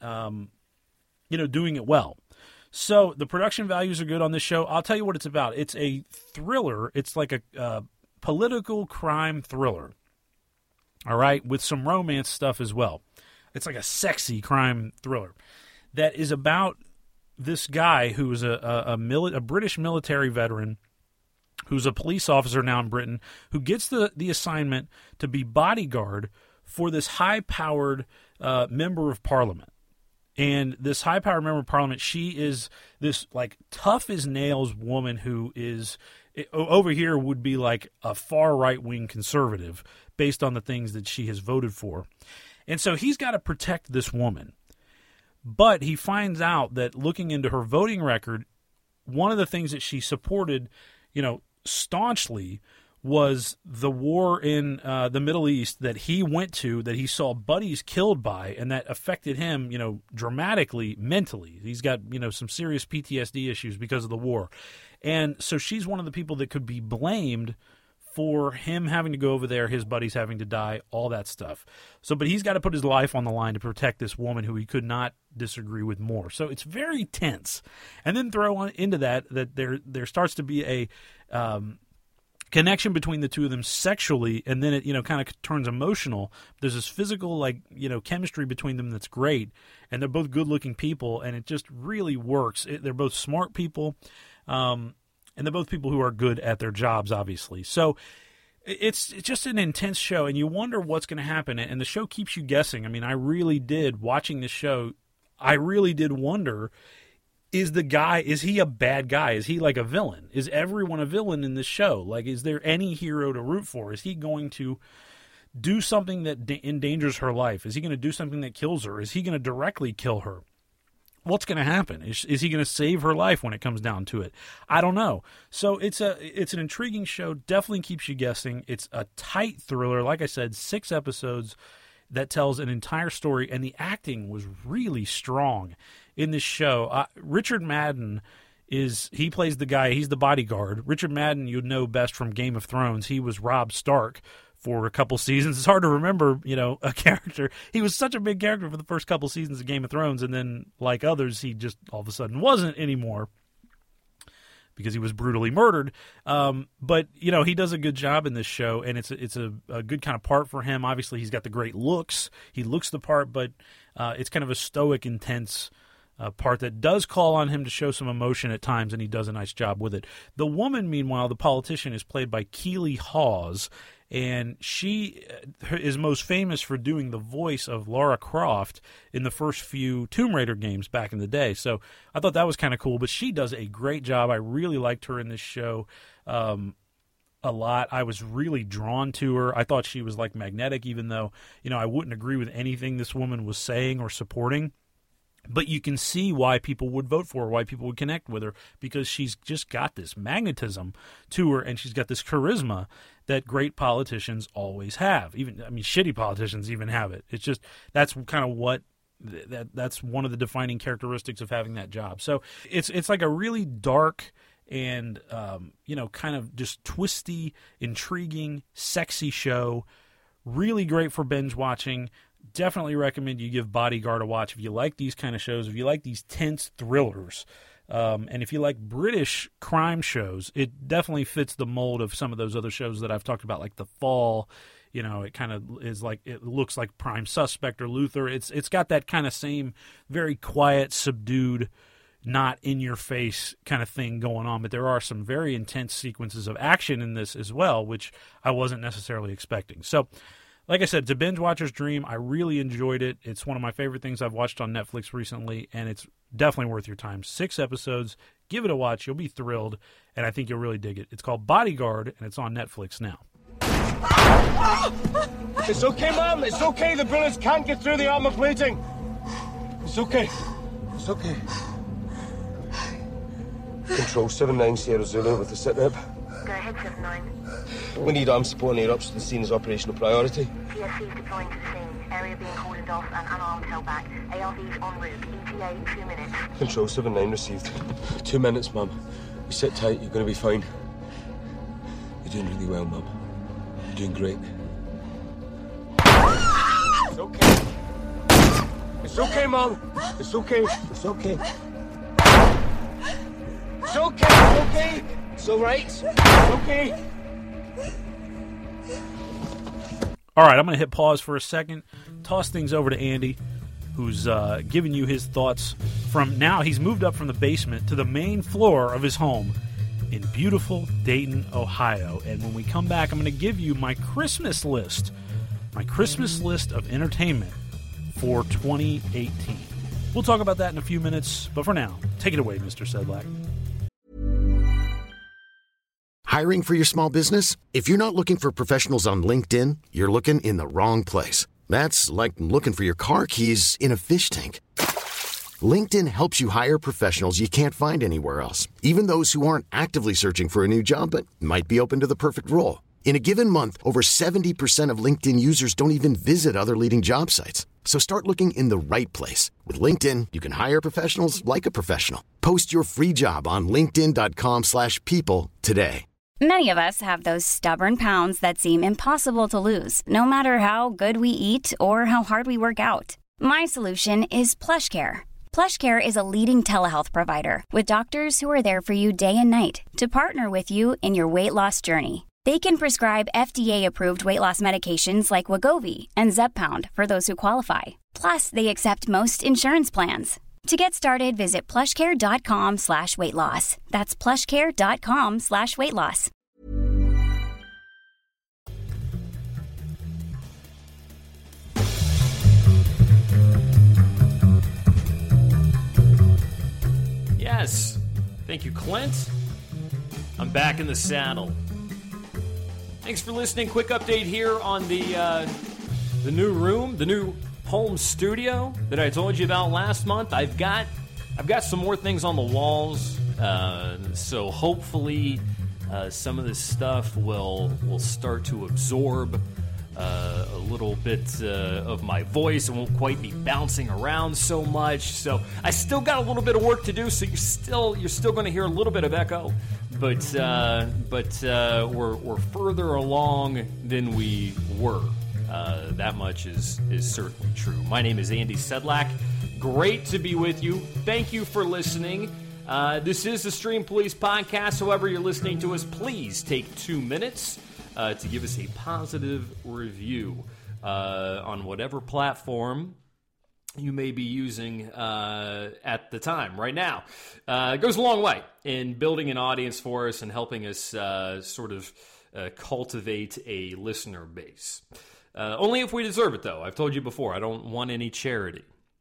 Speaker 4: doing it well. So the production values are good on this show. I'll tell you what it's about. It's a thriller. It's like a political crime thriller, all right, with some romance stuff as well. It's like a sexy crime thriller that is about this guy who is a British military veteran who's a police officer now in Britain, who gets the assignment to be bodyguard for this high-powered member of parliament. And this high-powered member of parliament, she is this like tough-as-nails woman who is over here would be like a far right-wing conservative based on the things that she has voted for. And so he's got to protect this woman. But he finds out that looking into her voting record, one of the things that she supported, staunchly was the war in the Middle East that he went to, that he saw buddies killed by, and that affected him, dramatically mentally. He's got, some serious PTSD issues because of the war. And so she's one of the people that could be blamed for him having to go over there, his buddies having to die, all that stuff. So, but he's got to put his life on the line to protect this woman who he could not disagree with more. So it's very tense. And then throw on into that there starts to be a connection between the two of them sexually, and then it kind of turns emotional. There's this physical chemistry between them that's great, and they're both good-looking people, and it just really works. They're both smart people. And they're both people who are good at their jobs, obviously. So it's just an intense show, and you wonder what's going to happen. And the show keeps you guessing. I mean, I really did, watching this show, I really did wonder, is he a bad guy? Is he like a villain? Is everyone a villain in this show? Like, is there any hero to root for? Is he going to do something that endangers her life? Is he going to do something that kills her? Is he going to directly kill her? What's going to happen? Is he going to save her life when it comes down to it? I don't know. So it's an intriguing show. Definitely keeps you guessing. It's a tight thriller. Like I said, 6 episodes that tells an entire story, and the acting was really strong in this show. Richard Madden he plays the guy. He's the bodyguard. Richard Madden, you'd know best from Game of Thrones. He was Robb Stark for a couple seasons. It's hard to remember, a character. He was such a big character for the first couple seasons of Game of Thrones, and then, like others, he just all of a sudden wasn't anymore because he was brutally murdered. But, he does a good job in this show, and it's a good kind of part for him. Obviously, he's got the great looks. He looks the part, but it's kind of a stoic, intense part that does call on him to show some emotion at times, and he does a nice job with it. The woman, meanwhile, the politician, is played by Keely Hawes, and she is most famous for doing the voice of Lara Croft in the first few Tomb Raider games back in the day. So I thought that was kind of cool, but she does a great job. I really liked her in this show a lot. I was really drawn to her. I thought she was like magnetic, even though, I wouldn't agree with anything this woman was saying or supporting. But you can see why people would vote for her, why people would connect with her, because she's just got this magnetism to her, and she's got this charisma that great politicians always have. Shitty politicians even have it. It's just that's kind of what that's one of the defining characteristics of having that job. So it's like a really dark and kind of just twisty, intriguing, sexy show. Really great for binge watching. Definitely recommend you give Bodyguard a watch if you like these kind of shows, if you like these tense thrillers, and if you like British crime shows. It definitely fits the mold of some of those other shows that I've talked about, like The Fall. It kind of is like, it looks like Prime Suspect or Luther. It's got that kind of same very quiet, subdued, not in your face kind of thing going on, but there are some very intense sequences of action in this as well, which I wasn't necessarily expecting. So, like I said, it's a binge watcher's dream. I really enjoyed it. It's one of my favorite things I've watched on Netflix recently, and it's definitely worth your time. 6 episodes. Give it a watch. You'll be thrilled, and I think you'll really dig it. It's called Bodyguard, and it's on Netflix now.
Speaker 11: It's okay, Mom. It's okay. The bullets can't get through the armor plating. It's okay. It's okay. Control 79 Sierra Zulu with the sit-rep.
Speaker 12: Go ahead, 79.
Speaker 11: We need armed support near ups to the scene as operational priority.
Speaker 12: PSC's deploying to the scene. Area being cordoned off and unarmed held back. ARVs en route. ETA 2 minutes.
Speaker 11: Control 79 received. 2 minutes, Mum. You sit tight. You're going to be fine. You're doing really well, Mum. You're doing great. It's okay. It's okay, Mum. It's okay. It's okay. It's okay. It's okay. It's all right. It's okay.
Speaker 4: All right, I'm going to hit pause for a second, toss things over to Andy, who's giving you his thoughts from now. He's moved up from the basement to the main floor of his home in beautiful Dayton, Ohio. And when we come back, I'm going to give you my Christmas list of entertainment for 2018. We'll talk about that in a few minutes, but for now, take it away, Mr. Sedlak.
Speaker 2: Hiring for your small business? If you're not looking for professionals on LinkedIn, you're looking in the wrong place. That's like looking for your car keys in a fish tank. LinkedIn helps you hire professionals you can't find anywhere else, even those who aren't actively searching for a new job but might be open to the perfect role. In a given month, over 70% of LinkedIn users don't even visit other leading job sites. So start looking in the right place. With LinkedIn, you can hire professionals like a professional. Post your free job on linkedin.com/people today.
Speaker 13: Many of us have those stubborn pounds that seem impossible to lose, no matter how good we eat or how hard we work out. My solution is PlushCare. PlushCare is a leading telehealth provider with doctors who are there for you day and night to partner with you in your weight loss journey. They can prescribe FDA-approved weight loss medications like Wegovy and Zepbound for those who qualify. Plus, they accept most insurance plans. To get started, visit plushcare.com/weightloss. That's plushcare.com/weightloss.
Speaker 14: Yes. Thank you, Clint. I'm back in the saddle. Thanks for listening. Quick update here on the new room, the new home studio that I told you about last month. I've got some more things on the walls, so hopefully some of this stuff will start to absorb a little bit of my voice. It won't quite be bouncing around so much. So I still got a little bit of work to do. So you're still going to hear a little bit of echo, but we're further along than we were. That much is certainly true. My name is Andy Sedlak. Great to be with you. Thank you for listening. This is the Stream Police podcast. However you're listening to us, please take 2 minutes to give us a positive review on whatever platform you may be using at the time right now. It goes a long way in building an audience for us and helping us sort of cultivate a listener base. Only if we deserve it, though. I've told you before, I don't want any charity.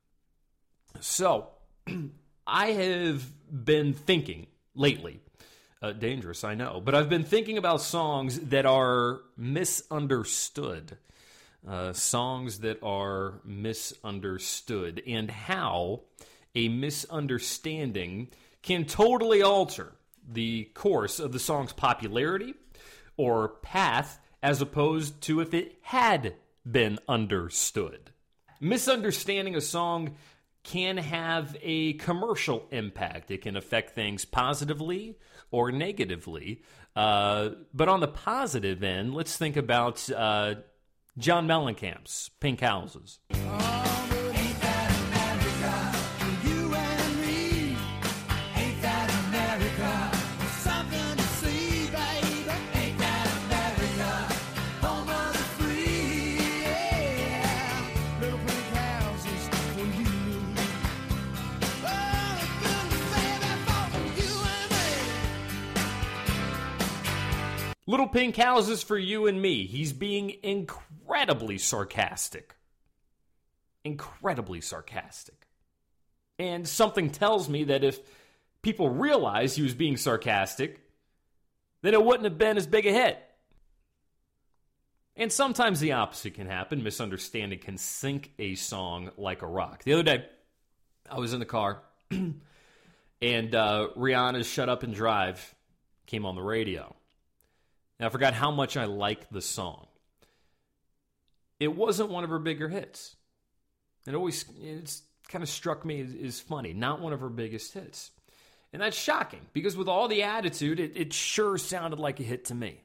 Speaker 14: So, I have been thinking lately, dangerous, I know, but I've been thinking about songs that are misunderstood. Songs that are misunderstood, and how a misunderstanding can totally alter the course of the song's popularity or path, as opposed to if it had been understood. Misunderstanding a song can have a commercial impact. It can affect things positively or negatively. But on the positive end, let's think about John Mellencamp's Pink Houses. Little pink houses for you and me. He's being incredibly sarcastic. Incredibly sarcastic. And something tells me that if people realized he was being sarcastic, then it wouldn't have been as big a hit. And sometimes the opposite can happen. Misunderstanding can sink a song like a rock. The other day, I was in the car, and Rihanna's Shut Up and Drive came on the radio. And I forgot how much I liked the song. It wasn't one of her bigger hits. It's kind of struck me as funny. Not one of her biggest hits. And that's shocking, because with all the attitude, it sure sounded like a hit to me.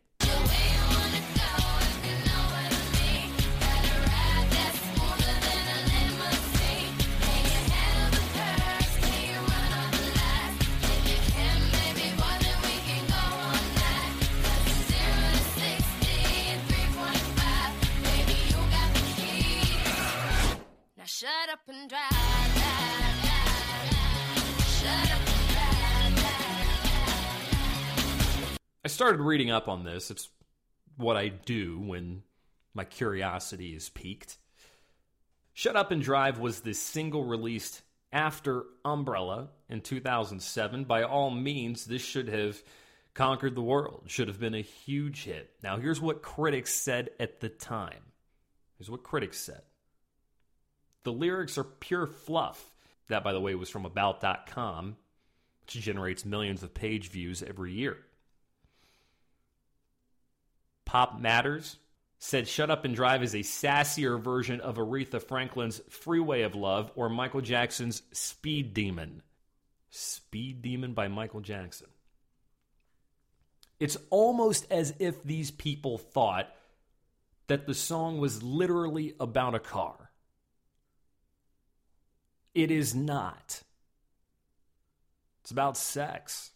Speaker 15: Shut up and drive, drive, drive. Shut up and drive, drive.
Speaker 14: I started reading up on this. It's what I do when my curiosity is piqued. Shut Up and Drive was the single released after Umbrella in 2007. By all means, this should have conquered the world, should have been a huge hit. Now, here's what critics said at the time. Here's what critics said. The lyrics are pure fluff. That, by the way, was from About.com, which generates millions of page views every year. Pop Matters said Shut Up and Drive is a sassier version of Aretha Franklin's Freeway of Love or Michael Jackson's Speed Demon. Speed Demon by Michael Jackson. It's almost as if these people thought that the song was literally about a car. It is not. It's about sex.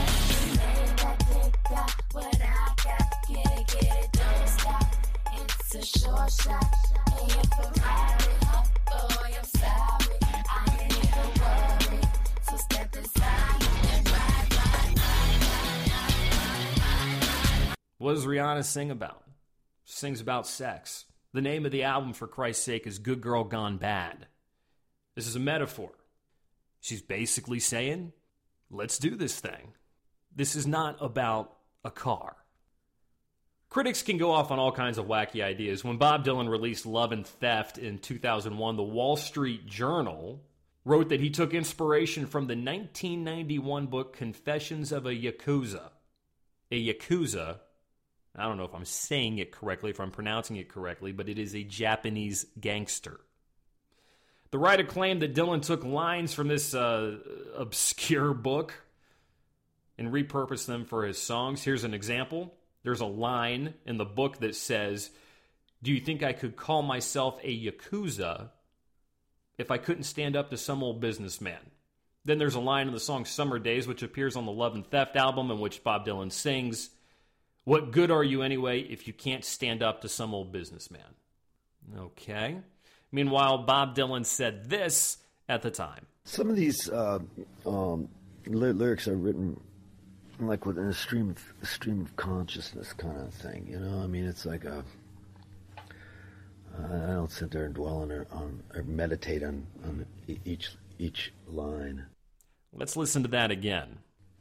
Speaker 14: It's a short shot, and you're Ferrari. Boy, I'm sorry, I ain't even worried. So step aside and ride. What does Rihanna sing about? She sings about sex. The name of the album, for Christ's sake, is Good Girl Gone Bad. This is a metaphor. She's basically saying, let's do this thing. This is not about a car. Critics can go off on all kinds of wacky ideas. When Bob Dylan released Love and Theft in 2001, the Wall Street Journal wrote that he took inspiration from the 1991 book Confessions of a Yakuza. A Yakuza, I don't know if I'm saying it correctly, if I'm pronouncing it correctly, but it is a Japanese gangster. The writer claimed that Dylan took lines from this obscure book and repurposed them for his songs. Here's an example. There's a line in the book that says, "Do you think I could call myself a Yakuza if I couldn't stand up to some old businessman?" Then there's a line in the song Summer Days, which appears on the Love and Theft album, in which Bob Dylan sings, "What good are you anyway if you can't stand up to some old businessman?" Okay. Meanwhile, Bob Dylan said this at the time.
Speaker 16: Some of these lyrics are written like within a stream of consciousness kind of thing, you know? I mean, it's like I don't sit there and dwell on or meditate on each line.
Speaker 14: Let's listen to that again.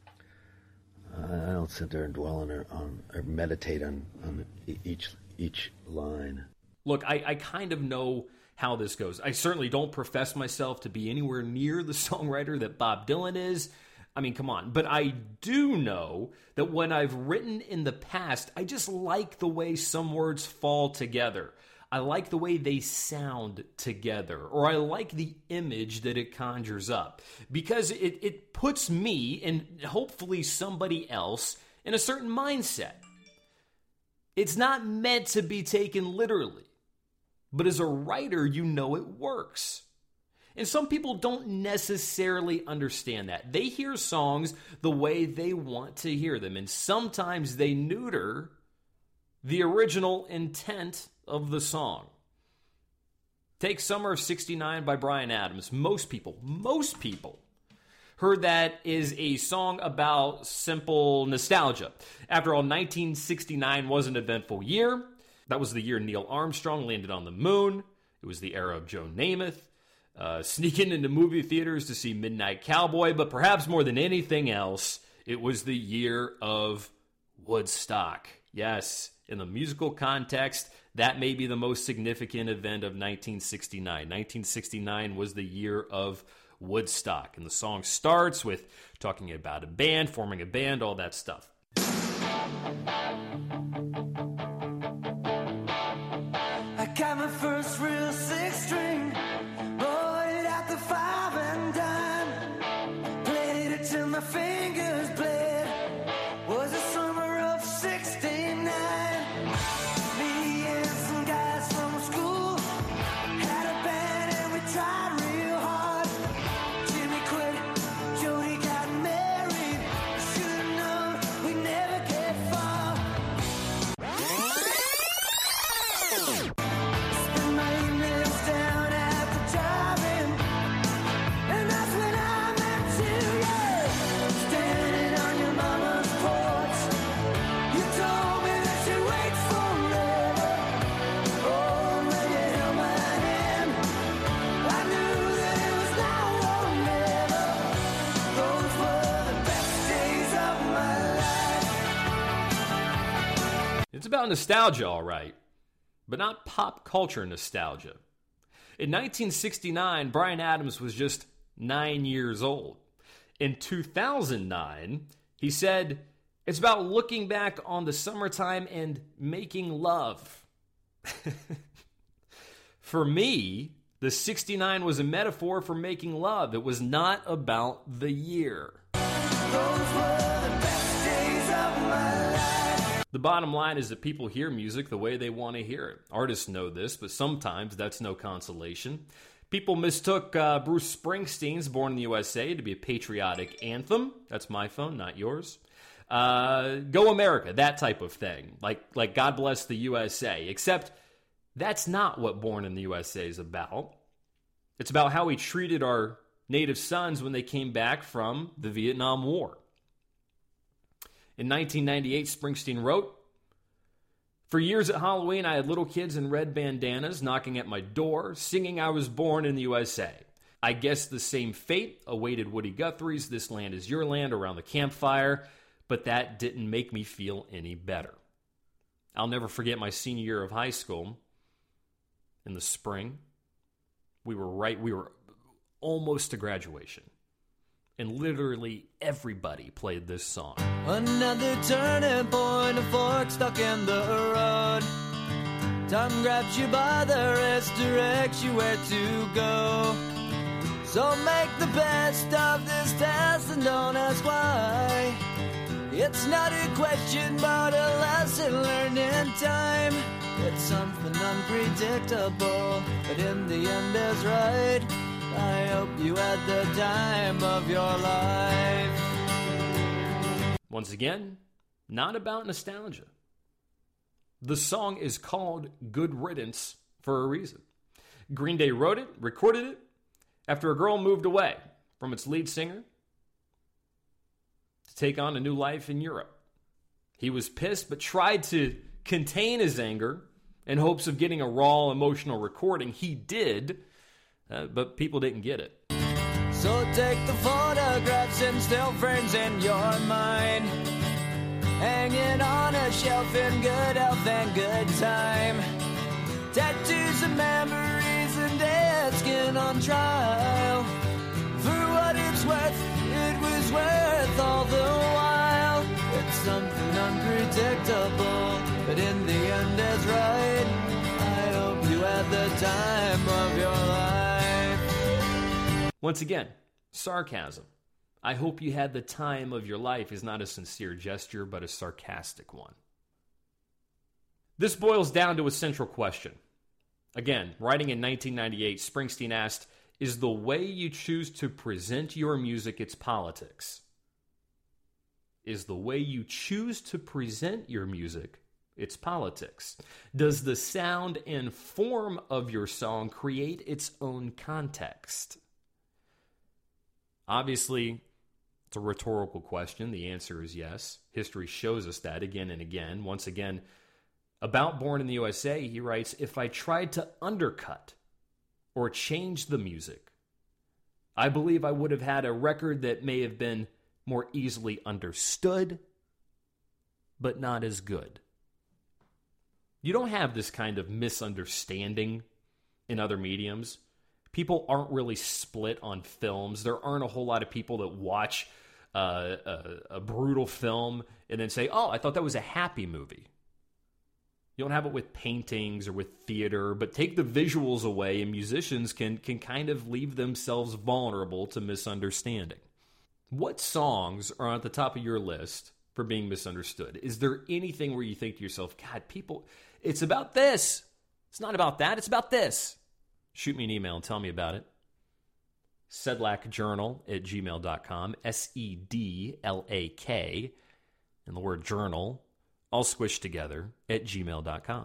Speaker 16: I don't sit there and dwell on or meditate on each line.
Speaker 14: Look, I kind of know how this goes. I certainly don't profess myself to be anywhere near the songwriter that Bob Dylan is. I mean, come on. But I do know that when I've written in the past, I just like the way some words fall together. I like the way they sound together, or I like the image that it conjures up, because it puts me and hopefully somebody else in a certain mindset. It's not meant to be taken literally, but as a writer, you know it works. And some people don't necessarily understand that. They hear songs the way they want to hear them, and sometimes they neuter the original intent of the song. Take Summer of '69 by Bryan Adams. Most people heard that is a song about simple nostalgia. After all, 1969 was an eventful year. That was the year Neil Armstrong landed on the moon. It was the era of Joe Namath. Sneaking into movie theaters to see Midnight Cowboy, but perhaps more than anything else, it was the year of Woodstock. Yes, in the musical context, that may be the most significant event of 1969. 1969 was the year of Woodstock, and the song starts with talking about a band, forming a band, all that stuff.
Speaker 5: I got my first real six string, bought it at the 5 and dime, played it till my fingers bled, was the summer of '69. Me and some guys from school had a band and we tried real hard. Jimmy quit, Jody got married, should've known we'd never get far. Spend my evenings down at the drive-in, and that's when I met you, yeah. Standing on your mama's porch, you told me that you'd wait forever. Oh, when you held my hand, I knew that it was now or
Speaker 14: about nostalgia, all right, but not pop culture nostalgia. In 1969, Bryan Adams was just 9 years old. In 2009, he said, it's about looking back on the summertime and making love. For me, the 69 was a metaphor for making love. It was not about the year. The bottom line is that people hear music the way they want to hear it. Artists know this, but sometimes that's no consolation. People mistook Bruce Springsteen's Born in the USA to be a patriotic anthem. That's my phone, not yours. Go America, that type of thing. Like God Bless the USA. Except that's not what Born in the USA is about. It's about how we treated our native sons when they came back from the Vietnam War. In 1998, Springsteen wrote, for years at Halloween, I had little kids in red bandanas knocking at my door, singing I was born in the USA. I guess the same fate awaited Woody Guthrie's This Land Is Your Land around the campfire, but that didn't make me feel any better. I'll never forget my senior year of high school in the spring. We were almost to graduation. And literally everybody played this song.
Speaker 5: Another turning point, a fork stuck in the road. Time grabs you by the wrist, directs you where to go. So make the best of this test and don't ask why. It's not a question, but a lesson learned in time. It's something unpredictable, but in the end is right. I hope you had the time of your life.
Speaker 14: Once again, not about nostalgia. The song is called Good Riddance for a reason. Green Day wrote it, recorded it, after a girl moved away from its lead singer to take on a new life in Europe. He was pissed, but tried to contain his anger in hopes of getting a raw, emotional recording. He did, but people didn't get it.
Speaker 5: So take the photographs and still frames in your mind, hanging on a shelf in good health and good time. Tattoos and memories and dead skin on trial. For what it's worth, it was worth all the while. It's something unpredictable, but in the end is right. I hope you had the time of your life.
Speaker 14: Once again, sarcasm. I hope you had the time of your life is not a sincere gesture, but a sarcastic one. This boils down to a central question. Again, writing in 1998, Springsteen asked, is the way you choose to present your music its politics? Is the way you choose to present your music its politics? Does the sound and form of your song create its own context? Obviously, it's a rhetorical question. The answer is yes. History shows us that again and again. Once again, about Born in the USA, he writes, if I tried to undercut or change the music, I believe I would have had a record that may have been more easily understood, but not as good. You don't have this kind of misunderstanding in other mediums. People aren't really split on films. There aren't a whole lot of people that watch a brutal film and then say, oh, I thought that was a happy movie. You don't have it with paintings or with theater, but take the visuals away and musicians can kind of leave themselves vulnerable to misunderstanding. What songs are at the top of your list for being misunderstood? Is there anything where you think to yourself, God, people, it's about this. It's not about that. It's about this. Shoot me an email and tell me about it. sedlakjournal@gmail.com. SEDLAK and the word journal, all squished together, @gmail.com.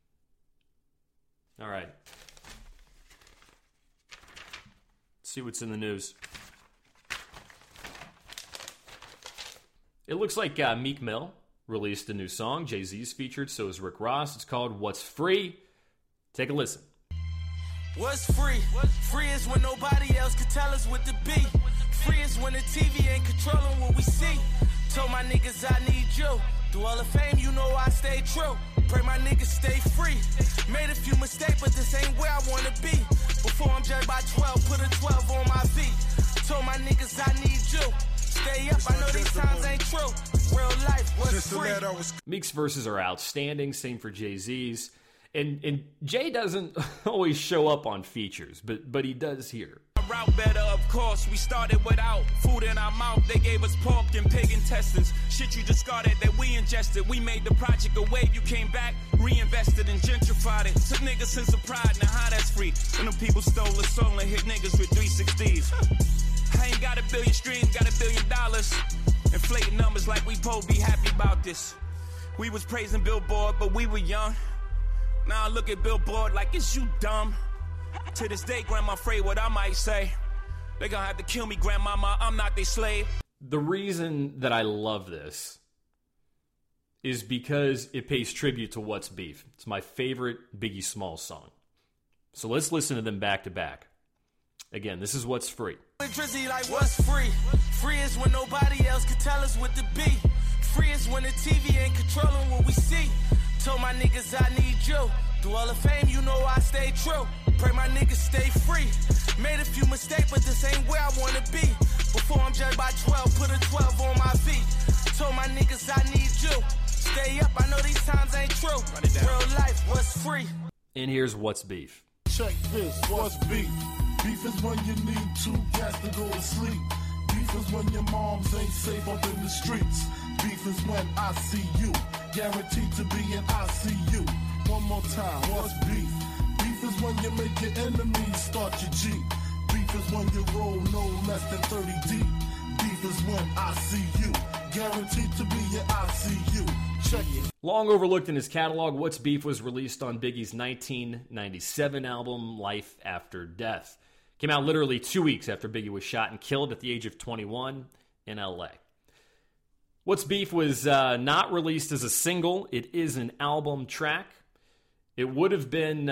Speaker 14: All right. Let's see what's in the news. It looks like Meek Mill released a new song. Jay-Z's featured, so is Rick Ross. It's called What's Free. Take a listen.
Speaker 17: What's free? Free is when nobody else can tell us what to be. Free is when the TV ain't controlling what we see. Told my niggas I need you. Through all the fame, you know I stay true. Pray my niggas stay free. Made a few mistakes, but this ain't where I wanna be. Before I'm judged by 12, put a 12 on my feet. Told my niggas I need you. Stay up, I know these times ain't true. Real life was free.
Speaker 14: Meek's verses are outstanding, same for Jay-Z's. And Jay doesn't always show up on features, but he does here.
Speaker 18: Route better, of course. We started without food in our mouth. They gave us pork and pig intestines. Shit you discarded that we ingested. We made the project a wave. You came back, reinvested and gentrified it. Took niggas sense of pride. Now how that's free? When them people stole the soul and hit niggas with 360s. I ain't got a billion streams, got $1 billion. Inflating numbers like we supposed to be happy about this. We was praising Billboard, but we were young. Now I look at Billboard like, is you dumb? To this day, Grandma afraid what I might say. They gonna have to kill me, Grandmama, I'm not their slave.
Speaker 14: The reason that I love this is because it pays tribute to What's Beef. It's my favorite Biggie Smalls song. So let's listen to them back to back. Again, this is What's Free.
Speaker 17: Drizzy like what's free? Free is when nobody else can tell us what to be. Free is when the TV ain't controlling what we see. Told my niggas I need you. Through all the fame, you know I stay true. Pray my niggas stay free. Made a few mistakes, but this ain't where I wanna be. Before I'm judged by 12, put a 12 on my feet. Told my niggas I need you. Stay up, I know these times ain't true. Real life, what's free?
Speaker 14: And here's What's Beef.
Speaker 19: Check this, what's beef? Beef is when you need 2 cats to go to sleep. Beef is when your moms ain't safe up in the streets. Beef is when I see you, guaranteed to be in ICU. One more time, what's beef? Beef is when you make your enemies start your Jeep. Beef is when you roll no less than 30 deep. Beef is when I see you, guaranteed to be in ICU. Check it.
Speaker 14: Long overlooked in his catalog, What's Beef was released on Biggie's 1997 album, Life After Death. Came out literally 2 weeks after Biggie was shot and killed at the age of 21 in LA. What's Beef was not released as a single. It is an album track. It would have been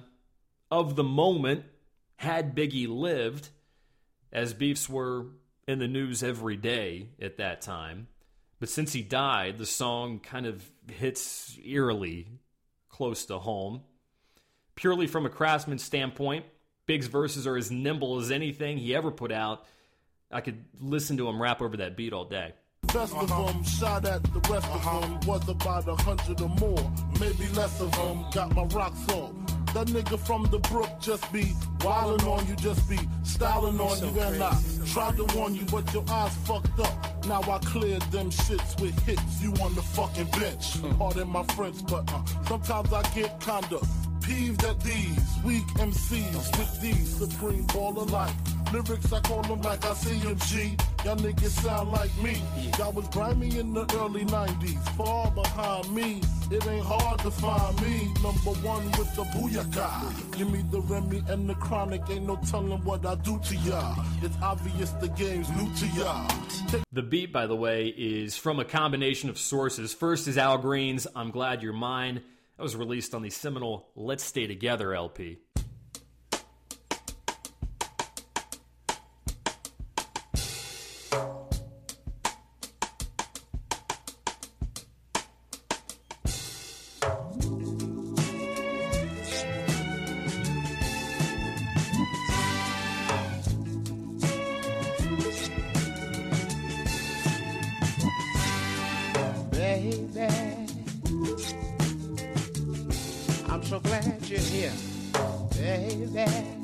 Speaker 14: of the moment had Biggie lived, as beefs were in the news every day at that time. But since he died, the song kind of hits eerily close to home. Purely from a craftsman standpoint, Big's verses are as nimble as anything he ever put out. I could listen to him rap over that beat all day.
Speaker 19: Best of them, shot at the rest of them. Was about 100 or more, maybe less of them. Got my rocks off. That nigga from the brook just be wildin' on you, just be styling on you. And I tried to warn you, but your eyes fucked up. Now I cleared them shits with hits. You on the fucking bench. Pardon my French, but sometimes I get kinda peeved at these weak MCs with these supreme baller life. Lyrics, I call them like I see them, G. Y'all niggas sound like me. Y'all was grimy in the early 90s. Far behind me, it ain't hard to find me. Number one with the booyaka. Give me the Remy and the Chronic. Ain't no telling what I do to y'all. It's obvious the game's new to y'all.
Speaker 14: The beat, by the way, is from a combination of sources. First is Al Green's I'm Glad You're Mine. That was released on the seminal Let's Stay Together LP.
Speaker 20: I'm so glad you're here, baby.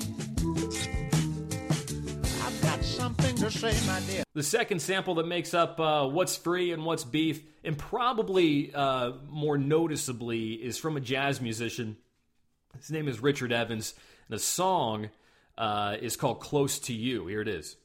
Speaker 20: I've got something to say, my dear.
Speaker 14: The second sample that makes up What's Free and What's Beef, and probably more noticeably, is from a jazz musician. His name is Richard Evans, and the song is called Close to You. Here it is.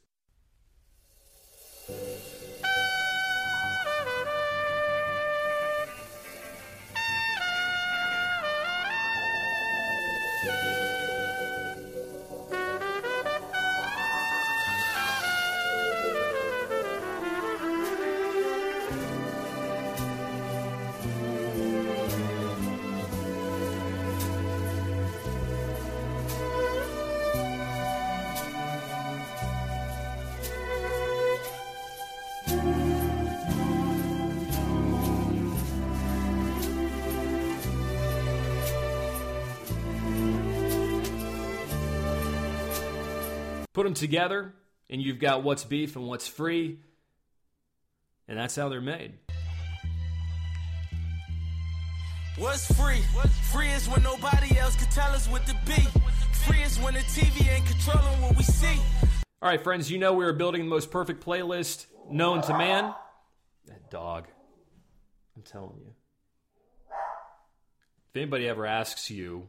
Speaker 14: Put them together, and you've got what's beef and what's free, and that's how they're made.
Speaker 17: What's free? Free is when nobody else can tell us what to be. Free is when the TV ain't controlling what we see.
Speaker 14: All right, friends, you know we are building the most perfect playlist known to man. That dog. I'm telling you. If anybody ever asks you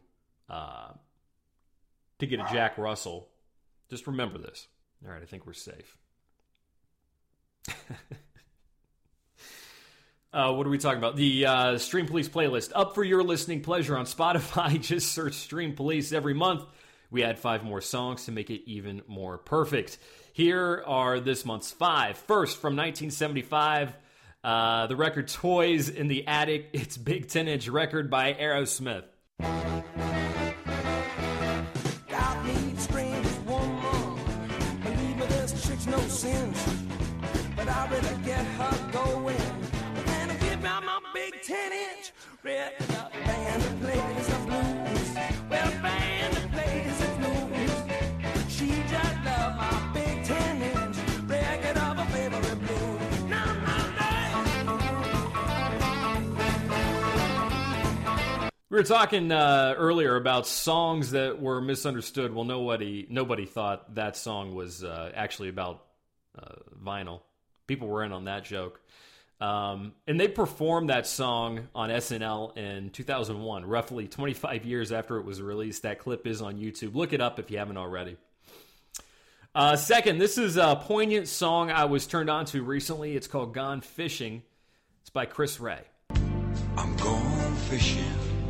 Speaker 14: to get a Jack Russell, just remember this. All right, I think we're safe. What are we talking about? The Stream Police playlist. Up for your listening pleasure on Spotify. Just search Stream Police every month. We add 5 more songs to make it even more perfect. Here are this month's 5. First, from 1975, the record Toys in the Attic. It's Big 10-inch record by Aerosmith.
Speaker 5: God needs strangers woman. Believe me, this chick's no sense. But I really get her going. And I give out my big 10-inch red band that plays the blues. Well, band that plays the blues. She just loves my big 10-inch record of her favorite blues.
Speaker 14: We were talking earlier about songs that were misunderstood. Well, nobody thought that song was actually about vinyl. People were in on that joke. And they performed that song on SNL in 2001, roughly 25 years after it was released. That clip is on YouTube. Look it up if you haven't already. Second, this is a poignant song I was turned on to recently. It's called Gone Fishing. It's by Chris Ray.
Speaker 21: I'm going fishing.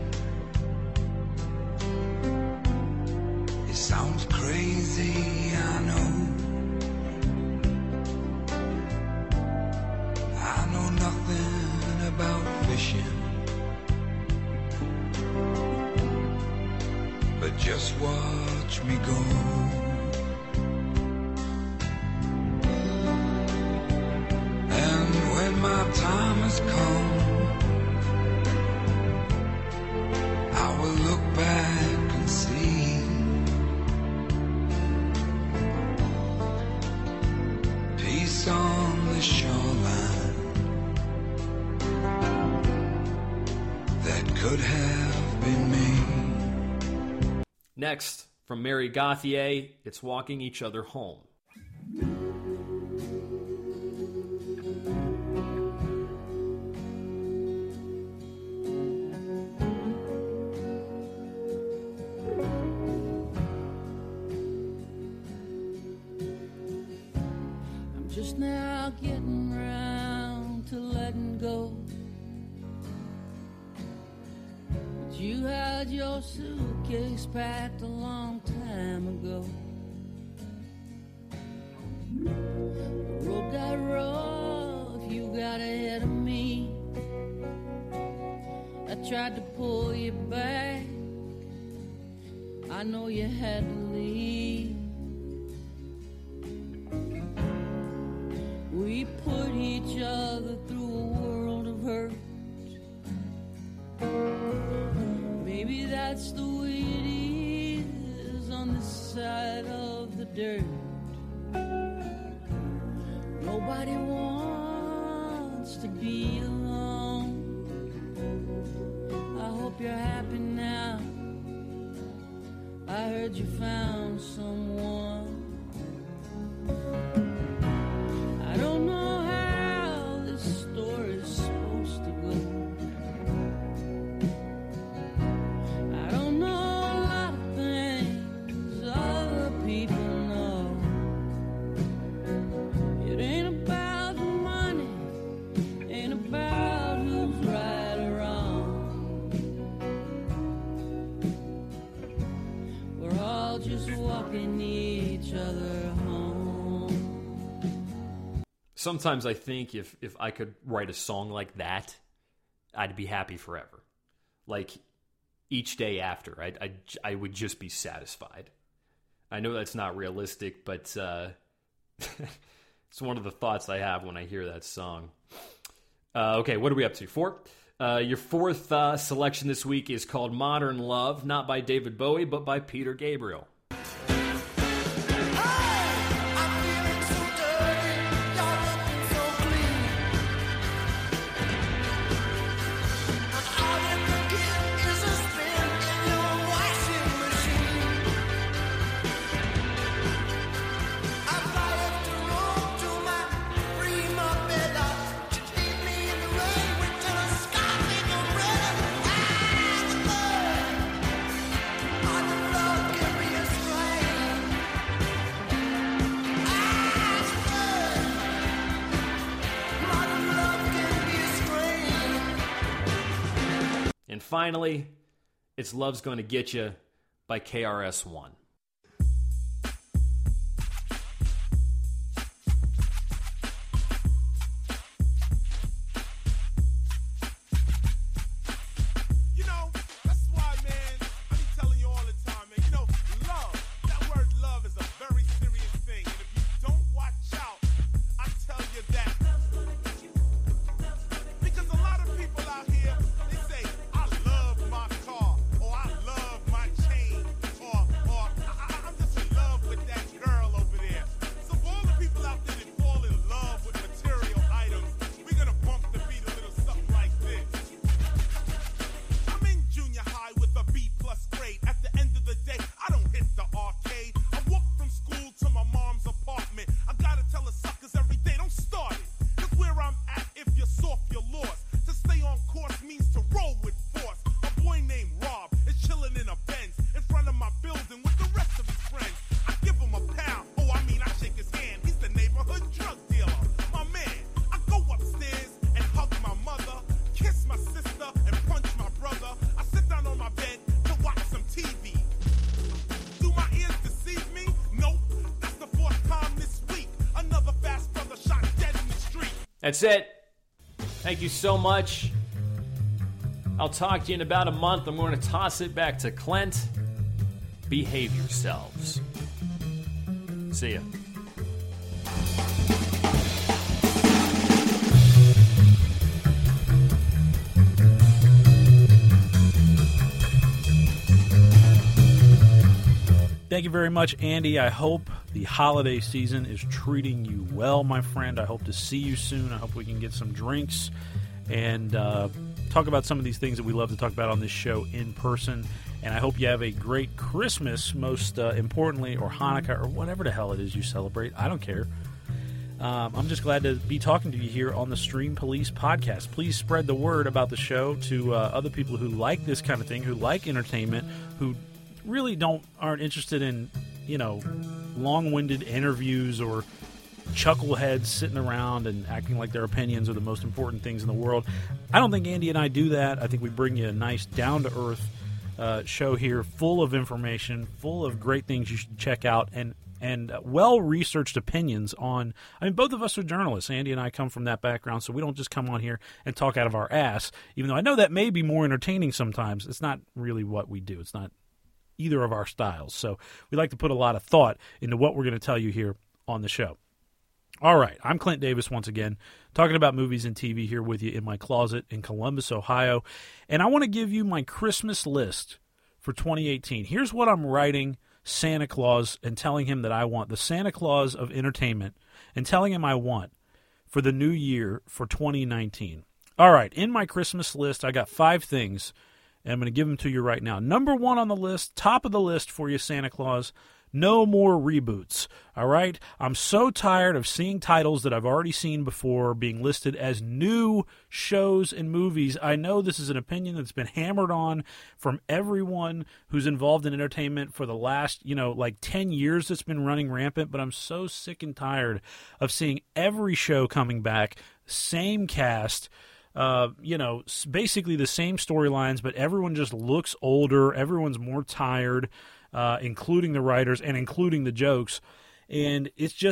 Speaker 21: It sounds crazy, I know. I know nothing about fishing, but just watch me go. And when my time has come, I will look back and see peace on the shoreline that could have been me.
Speaker 14: Next, from Mary Gauthier, it's Walking Each Other Home.
Speaker 22: Just now getting round to letting go, but you had your suitcase packed a long time ago. The road got rough, you got ahead of me. I tried to pull you back, I know you had to leave. We put each other through a world of hurt. Maybe that's the way it is on this side of the dirt. Nobody wants to be alone. I hope you're happy now. I heard you found someone. I don't know how this story's supposed to go. I don't know a lot of things other people know. It ain't about money, ain't about who's right or wrong. We're all just walking each other home.
Speaker 14: Sometimes I think if I could write a song like that, I'd be happy forever. Like, each day after, I would just be satisfied. I know that's not realistic, but it's one of the thoughts I have when I hear that song. Okay, what are we up to? 4? Your fourth selection this week is called Modern Love, not by David Bowie, but by Peter Gabriel.
Speaker 5: Oh!
Speaker 14: finally, it's Love's Gonna Get You by KRS-One. That's it. Thank you so much. I'll talk to you in about a month. I'm going to toss it back to Clint. Behave yourselves. See ya.
Speaker 4: Thank you very much, Andy. I hope the holiday season is treating you well, my friend. I hope to see you soon. I hope we can get some drinks and talk about some of these things that we love to talk about on this show in person. And I hope you have a great Christmas, most importantly, or Hanukkah, or whatever the hell it is you celebrate. I don't care. I'm just glad to be talking to you here on the Stream Police podcast. Please spread the word about the show to other people who like this kind of thing, who like entertainment, who really aren't interested in, long-winded interviews or chuckleheads sitting around and acting like their opinions are the most important things in the world. I don't think Andy and I do that. I think we bring you a nice, down-to-earth show here, full of information, full of great things you should check out, and well-researched opinions on. I mean, both of us are journalists. Andy and I come from that background, so we don't just come on here and talk out of our ass, even though I know that may be more entertaining sometimes. It's not really what we do. It's not either of our styles. So we like to put a lot of thought into what we're going to tell you here on the show. All right, I'm Clint Davis once again, talking about movies and TV here with you in my closet in Columbus, Ohio. And I want to give you my Christmas list for 2018. Here's what I'm writing Santa Claus and telling him that I want, the Santa Claus of entertainment, and telling him I want for the new year for 2019. All right, in my Christmas list, I got 5 things, and I'm going to give them to you right now. Number 1 on the list, top of the list for you, Santa Claus, no more reboots, all right? I'm so tired of seeing titles that I've already seen before being listed as new shows and movies. I know this is an opinion that's been hammered on from everyone who's involved in entertainment for the last, 10 years that's been running rampant, but I'm so sick and tired of seeing every show coming back, same cast, basically the same storylines, but everyone just looks older. Everyone's more tired, including the writers and including the jokes. And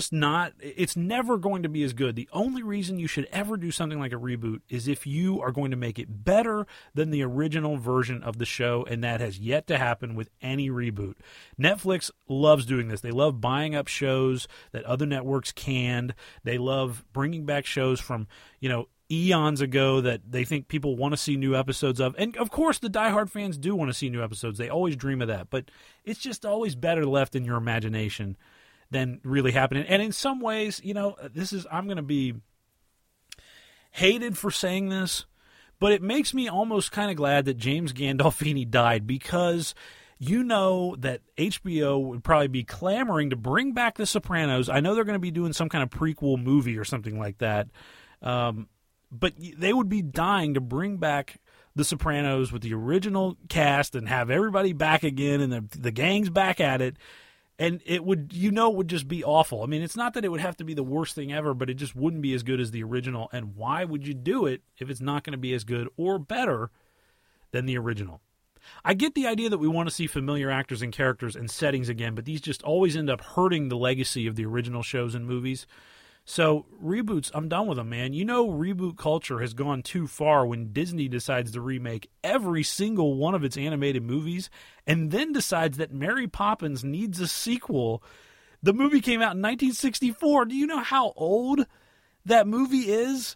Speaker 4: it's never going to be as good. The only reason you should ever do something like a reboot is if you are going to make it better than the original version of the show, and that has yet to happen with any reboot. Netflix loves doing this. They love buying up shows that other networks canned. They love bringing back shows from, eons ago that they think people want to see new episodes of. And, of course, the diehard fans do want to see new episodes. They always dream of that. But it's just always better left in your imagination than really happening. And in some ways, I'm going to be hated for saying this, but it makes me almost kind of glad that James Gandolfini died, because that HBO would probably be clamoring to bring back The Sopranos. I know they're going to be doing some kind of prequel movie or something like that. But they would be dying to bring back The Sopranos with the original cast and have everybody back again and the gang's back at it. And it would, it would just be awful. I mean, it's not that it would have to be the worst thing ever, but it just wouldn't be as good as the original. And why would you do it if it's not going to be as good or better than the original. I get the idea that we want to see familiar actors and characters and settings again, but these just always end up hurting the legacy of the original shows and movies. So reboots, I'm done with them, man. You know, reboot culture has gone too far when Disney decides to remake every single one of its animated movies and then decides that Mary Poppins needs a sequel. The movie came out in 1964. Do you know how old that movie is?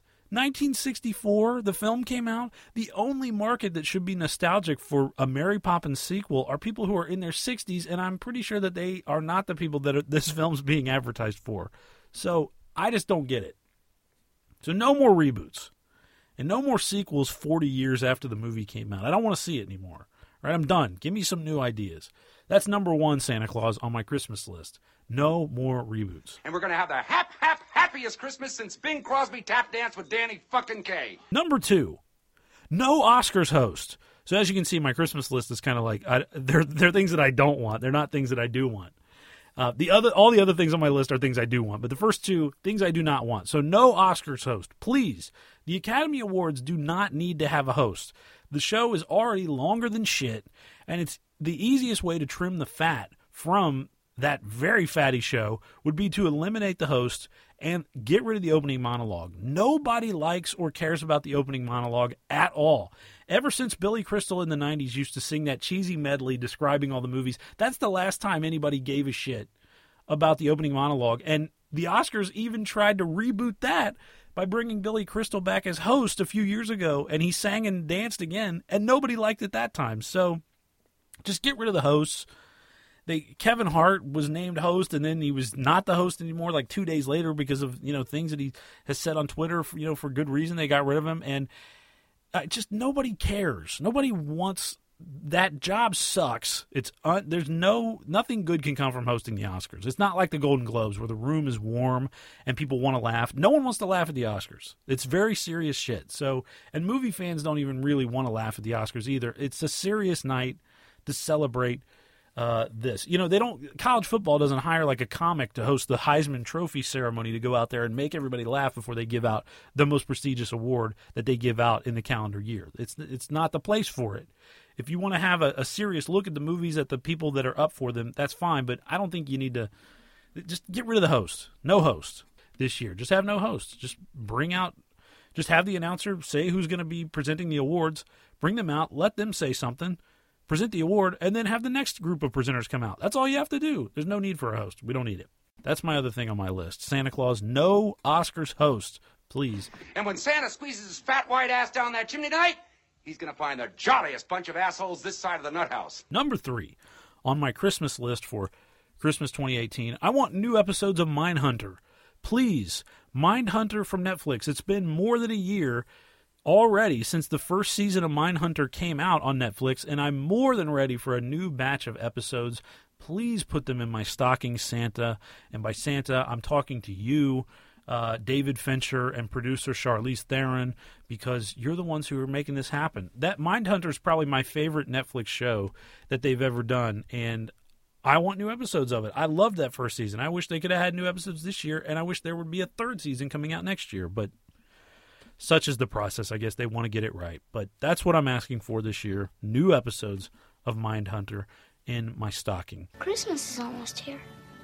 Speaker 4: 1964, the film came out. The only market that should be nostalgic for a Mary Poppins sequel are people who are in their 60s, and I'm pretty sure that they are not the people that this film's being advertised for. So I just don't get it. So no more reboots. And no more sequels 40 years after the movie came out. I don't want to see it anymore. All right, I'm done. Give me some new ideas. That's number one, Santa Claus, on my Christmas list. No more reboots.
Speaker 1: And we're going to have the happiest Christmas since Bing Crosby tap danced with Danny fucking Kaye.
Speaker 4: Number two, no Oscars host. So as you can see, my Christmas list is kind of like, they're things that I don't want. They're not things that I do want. All the other things on my list are things I do want, but the first two, things I do not want. So no Oscars host. Please, the Academy Awards do not need to have a host. The show is already longer than shit, and it's the easiest way to trim the fat from that very fatty show would be to eliminate the host and get rid of the opening monologue. Nobody likes or cares about the opening monologue at all. Ever since Billy Crystal in the 90s used to sing that cheesy medley describing all the movies, that's the last time anybody gave a shit about the opening monologue. And the Oscars even tried to reboot that by bringing Billy Crystal back as host a few years ago, and he sang and danced again, and nobody liked it that time. So just get rid of the hosts. Kevin Hart was named host, and then he was not the host anymore like 2 days later because of things that he has said on Twitter for good reason. They got rid of him, and just nobody cares. Nobody wants that job. Sucks. There's nothing good can come from hosting the Oscars. It's not like the Golden Globes where the room is warm and people want to laugh. No one wants to laugh at the Oscars. It's very serious shit. So, and movie fans don't even really want to laugh at the Oscars either. It's a serious night to celebrate this. College football doesn't hire like a comic to host the Heisman Trophy ceremony to go out there and make everybody laugh before they give out the most prestigious award that they give out in the calendar year. It's not the place for it. If you want to have a serious look at the movies, at the people that are up for them, that's fine, but I don't think you need to just get rid of the host. No host this year. Just have no host. Just have the announcer say who's going to be presenting the awards, bring them out, let them say something, present the award, and then have the next group of presenters come out. That's all you have to do. There's no need for a host. We don't need it. That's my other thing on my list. Santa Claus, no Oscars host, please.
Speaker 1: And when Santa squeezes his fat white ass down that chimney tonight, he's going to find the jolliest bunch of assholes this side of the nut house.
Speaker 4: Number 3 on my Christmas list for Christmas 2018, I want new episodes of Mindhunter. Please, Mindhunter from Netflix. It's been more than a year already since the first season of Mindhunter came out on Netflix, and I'm more than ready for a new batch of episodes. Please put them in my stocking, Santa. And by Santa, I'm talking to you, David Fincher, and producer Charlize Theron, because you're the ones who are making this happen. That Mindhunter is probably my favorite Netflix show that they've ever done, and I want new episodes of it. I loved that first season. I wish they could have had new episodes this year, and I wish there would be a third season coming out next year, but such is the process. I guess they want to get it right. But that's what I'm asking for this year. New episodes of Mindhunter in my stocking.
Speaker 3: Christmas is almost here.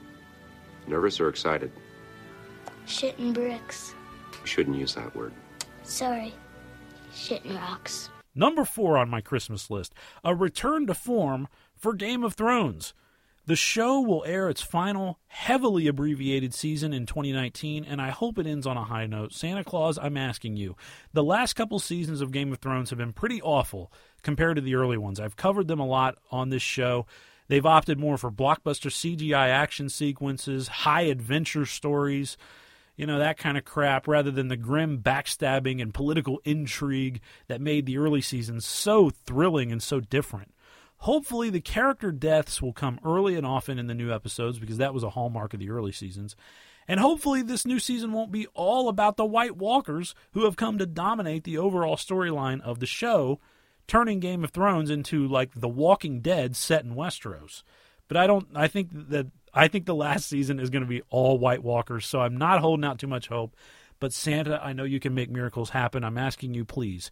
Speaker 23: Nervous or excited?
Speaker 3: Shitting bricks.
Speaker 23: You shouldn't use that word.
Speaker 3: Sorry. Shitting rocks.
Speaker 4: Number 4 on my Christmas list, a return to form for Game of Thrones. The show will air its final, heavily abbreviated season in 2019, and I hope it ends on a high note. Santa Claus, I'm asking you. The last couple seasons of Game of Thrones have been pretty awful compared to the early ones. I've covered them a lot on this show. They've opted more for blockbuster CGI action sequences, high adventure stories, that kind of crap, rather than the grim backstabbing and political intrigue that made the early seasons so thrilling and so different. Hopefully the character deaths will come early and often in the new episodes, because that was a hallmark of the early seasons. And hopefully this new season won't be all about the White Walkers who have come to dominate the overall storyline of the show, turning Game of Thrones into like The Walking Dead set in Westeros. But I think the last season is going to be all White Walkers, so I'm not holding out too much hope. But Santa, I know you can make miracles happen. I'm asking you, please,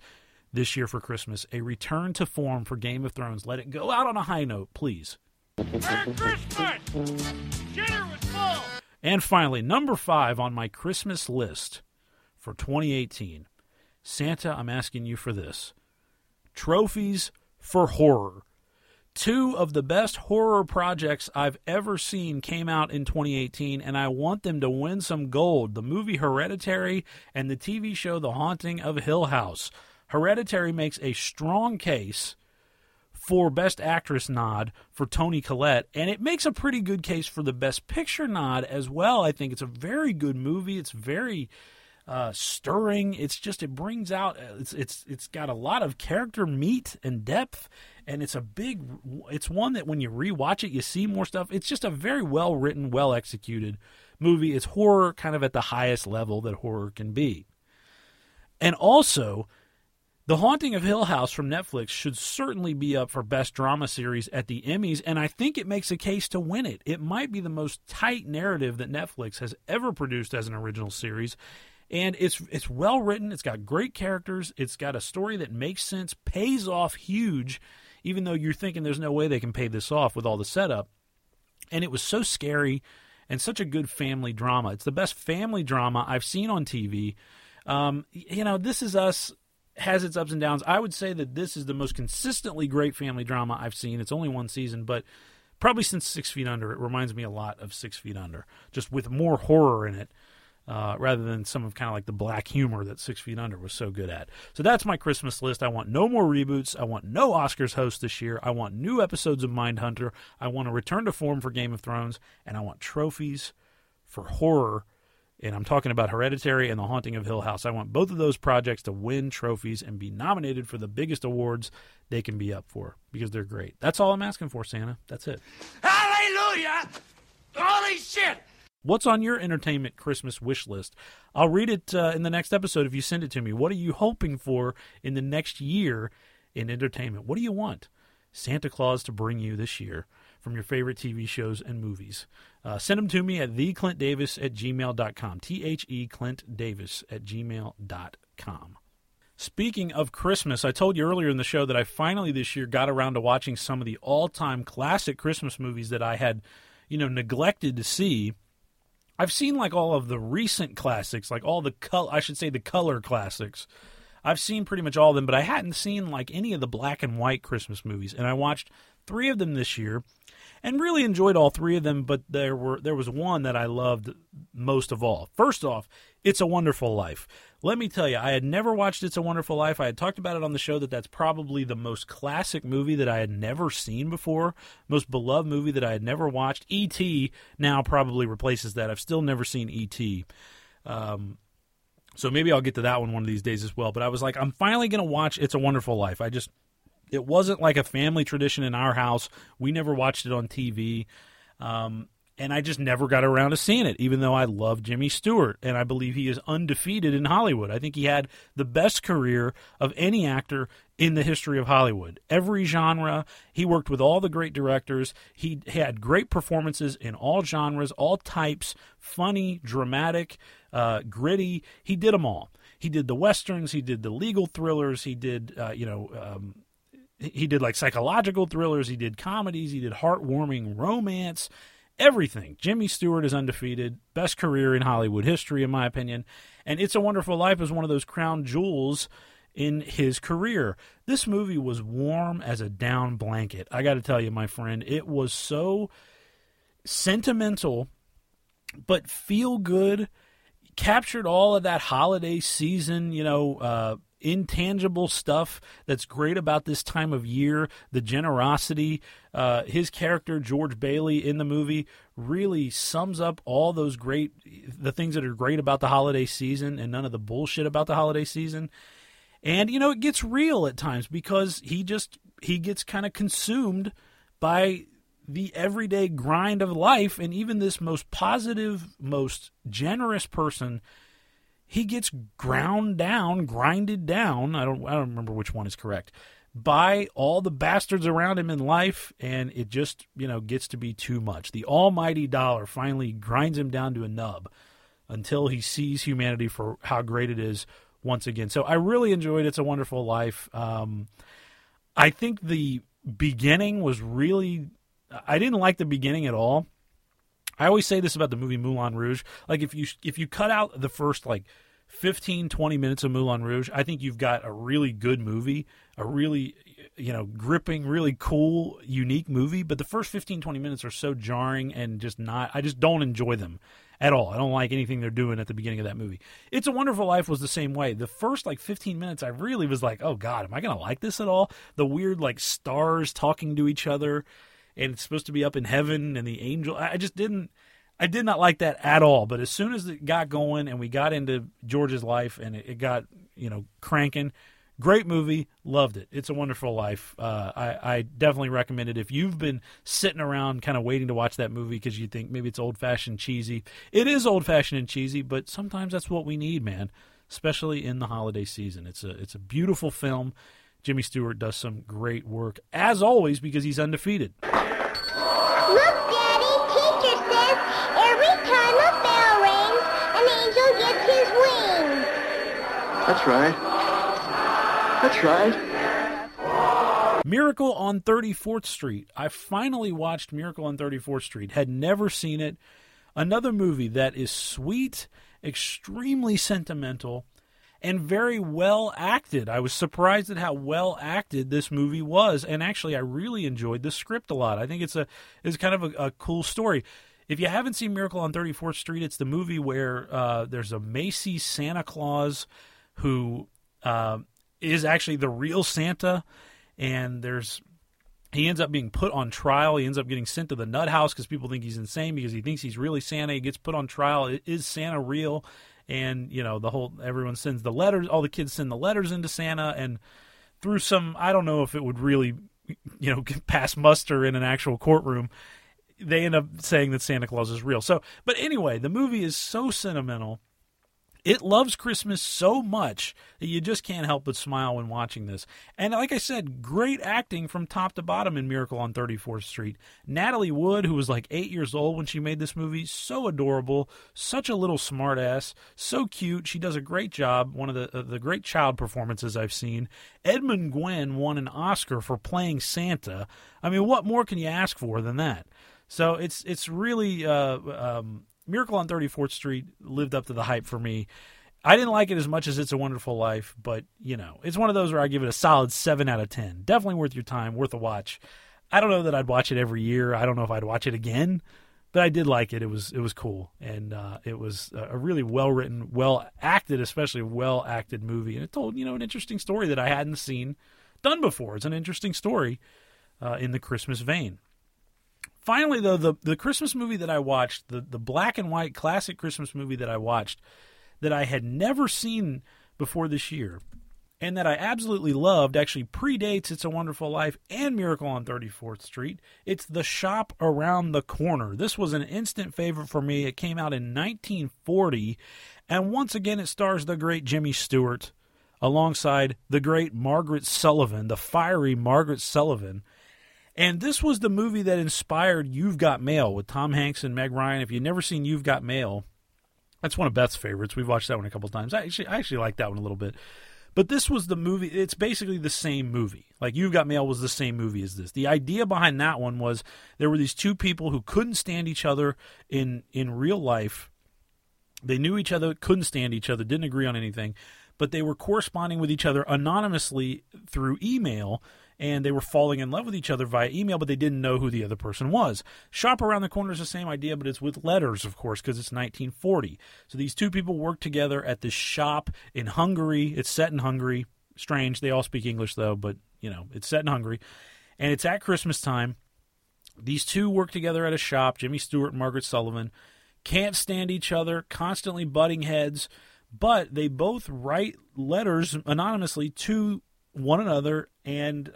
Speaker 4: this year for Christmas, a return to form for Game of Thrones. Let it go out on a high note, please.
Speaker 22: Merry Christmas! Dinner was full!
Speaker 4: And finally, number 5 on my Christmas list for 2018. Santa, I'm asking you for this. Trophies for horror. 2 of the best horror projects I've ever seen came out in 2018, and I want them to win some gold. The movie Hereditary and the TV show The Haunting of Hill House. Hereditary makes a strong case for Best Actress nod for Toni Collette, and it makes a pretty good case for the Best Picture nod as well. I think it's a very good movie. It's very stirring. It's just, it brings out, it's got a lot of character meat and depth, and it's one that when you rewatch it, you see more stuff. It's just a very well written, well executed movie. It's horror kind of at the highest level that horror can be. And also, The Haunting of Hill House from Netflix should certainly be up for Best Drama Series at the Emmys, and I think it makes a case to win it. It might be the most tight narrative that Netflix has ever produced as an original series, and it's well written. It's got great characters. It's got a story that makes sense, pays off huge, even though you're thinking there's no way they can pay this off with all the setup. And it was so scary and such a good family drama. It's the best family drama I've seen on TV. This Is Us has its ups and downs. I would say that this is the most consistently great family drama I've seen. It's only one season, but probably since 6 Feet Under. It reminds me a lot of 6 Feet Under, just with more horror in it, rather than some of kind of like the black humor that 6 Feet Under was so good at. So that's my Christmas list. I want no more reboots. I want no Oscars host this year. I want new episodes of Mindhunter. I want a return to form for Game of Thrones, and I want trophies for horror. And I'm talking about Hereditary and The Haunting of Hill House. I want both of those projects to win trophies and be nominated for the biggest awards they can be up for, because they're great. That's all I'm asking for, Santa. That's it.
Speaker 1: Hallelujah! Holy shit!
Speaker 4: What's on your entertainment Christmas wish list? I'll read it in the next episode if you send it to me. What are you hoping for in the next year in entertainment? What do you want Santa Claus to bring you this year from your favorite TV shows and movies? Send them to me at theclintdavis@gmail.com. TheClintDavis@gmail.com. Speaking of Christmas, I told you earlier in the show that I finally this year got around to watching some of the all-time classic Christmas movies that I had, neglected to see. I've seen like all of the recent classics, like all the color classics. I've seen pretty much all of them, but I hadn't seen like any of the black and white Christmas movies, and I watched 3 of them this year and really enjoyed all 3 of them, but there was one that I loved most of all. First off, It's a Wonderful Life. Let me tell you, I had never watched It's a Wonderful Life. I had talked about it on the show that's probably the most classic movie that I had never seen before, most beloved movie that I had never watched. E.T. now probably replaces that. I've still never seen E.T. So maybe I'll get to that one of these days as well. But I was like, I'm finally going to watch It's a Wonderful Life. It wasn't like a family tradition in our house. We never watched it on TV. And I just never got around to seeing it, even though I love Jimmy Stewart, and I believe he is undefeated in Hollywood. I think he had the best career of any actor in the history of Hollywood. Every genre, he worked with all the great directors. He had great performances in all genres, all types, funny, dramatic, gritty. He did them all. He did the Westerns. He did the legal thrillers. He did, he did like psychological thrillers. He did comedies. He did heartwarming romance. Everything. Jimmy Stewart is undefeated. Best career in Hollywood history, in my opinion. And It's a Wonderful Life is one of those crown jewels in his career. This movie was warm as a down blanket. I got to tell you, my friend, it was so sentimental, but feel good. Captured all of that holiday season, intangible stuff that's great about this time of year, the generosity. His character, George Bailey, in the movie really sums up all the things that are great about the holiday season and none of the bullshit about the holiday season. And, it gets real at times because he gets kind of consumed by the everyday grind of life. And even this most positive, most generous person, he gets grinded down, I don't remember which one is correct, by all the bastards around him in life, and it just, gets to be too much. The almighty dollar finally grinds him down to a nub until he sees humanity for how great it is once again. So I really enjoyed It's a Wonderful Life. I think the beginning was really... I didn't like the beginning at all. I always say this about the movie Moulin Rouge. Like, if you cut out the first, 15, 20 minutes of Moulin Rouge, I think you've got a really good movie, a really, gripping, really cool, unique movie. But the first 15, 20 minutes are so jarring and I just don't enjoy them at all. I don't like anything they're doing at the beginning of that movie. It's a Wonderful Life was the same way. The first 15 minutes, I really was like, oh God, am I going to like this at all? The weird stars talking to each other, and it's supposed to be up in heaven and the angel. I did not like that at all. But as soon as it got going and we got into George's life and it got, cranking, great movie, loved it. It's a Wonderful Life. I definitely recommend it. If you've been sitting around kind of waiting to watch that movie because you think maybe it's old-fashioned cheesy, it is old-fashioned and cheesy, but sometimes that's what we need, man, especially in the holiday season. It's a beautiful film. Jimmy Stewart does some great work, as always, because he's undefeated.
Speaker 6: Look, Daddy, teacher says every time a bell rings, an angel gets his wings.
Speaker 7: That's right. That's right.
Speaker 4: Miracle on 34th Street. I finally watched Miracle on 34th Street. Had never seen it. Another movie that is sweet, extremely sentimental, and very well acted. I was surprised at how well acted this movie was, and actually I really enjoyed the script a lot. I think it's kind of a cool story. If you haven't seen Miracle on 34th Street, it's the movie where there's a Macy's Santa Claus who is actually the real Santa, and he ends up being put on trial. He ends up getting sent to the nut house because people think he's insane because he thinks he's really Santa. He gets put on trial. Is Santa real? And, everyone sends the letters, all the kids send the letters into Santa, and through some, I don't know if it would really, pass muster in an actual courtroom, they end up saying that Santa Claus is real. So, but anyway, the movie is so sentimental. It loves Christmas so much that you just can't help but smile when watching this. And like I said, great acting from top to bottom in Miracle on 34th Street. Natalie Wood, who was 8 years old when she made this movie, so adorable, such a little smartass, so cute. She does a great job, one of the great child performances I've seen. Edmund Gwenn won an Oscar for playing Santa. I mean, what more can you ask for than that? So it's really... Miracle on 34th Street lived up to the hype for me. I didn't like it as much as It's a Wonderful Life, but, it's one of those where I give it a solid 7 out of 10. Definitely worth your time, worth a watch. I don't know that I'd watch it every year. I don't know if I'd watch it again, but I did like it. It was cool, and it was a really well-written, well-acted, especially well-acted movie, and it told, an interesting story that I hadn't seen done before. It's an interesting story in the Christmas vein. Finally, though, the Christmas movie that I watched, the black and white classic Christmas movie that I watched that I had never seen before this year and that I absolutely loved, actually predates It's a Wonderful Life and Miracle on 34th Street. It's The Shop Around the Corner. This was an instant favorite for me. It came out in 1940, and once again it stars the great Jimmy Stewart alongside the great Margaret Sullivan, the fiery Margaret Sullivan. And this was the movie that inspired You've Got Mail with Tom Hanks and Meg Ryan. If you've never seen You've Got Mail, that's one of Beth's favorites. We've watched that one a couple times. I actually like that one a little bit. But this was the movie. It's basically the same movie. Like You've Got Mail was the same movie as this. The idea behind that one was there were these two people who couldn't stand each other in real life. They knew each other, couldn't stand each other, didn't agree on anything, but they were corresponding with each other anonymously through email, and they were falling in love with each other via email, but they didn't know who the other person was. Shop Around the Corner is the same idea, but it's with letters, of course, because it's 1940. So these two people work together at this shop in Hungary. It's set in Hungary. Strange. They all speak English, though, but, it's set in Hungary. And it's at Christmas time. These two work together at a shop, Jimmy Stewart and Margaret Sullivan. Can't stand each other, constantly butting heads, but they both write letters anonymously to one another, and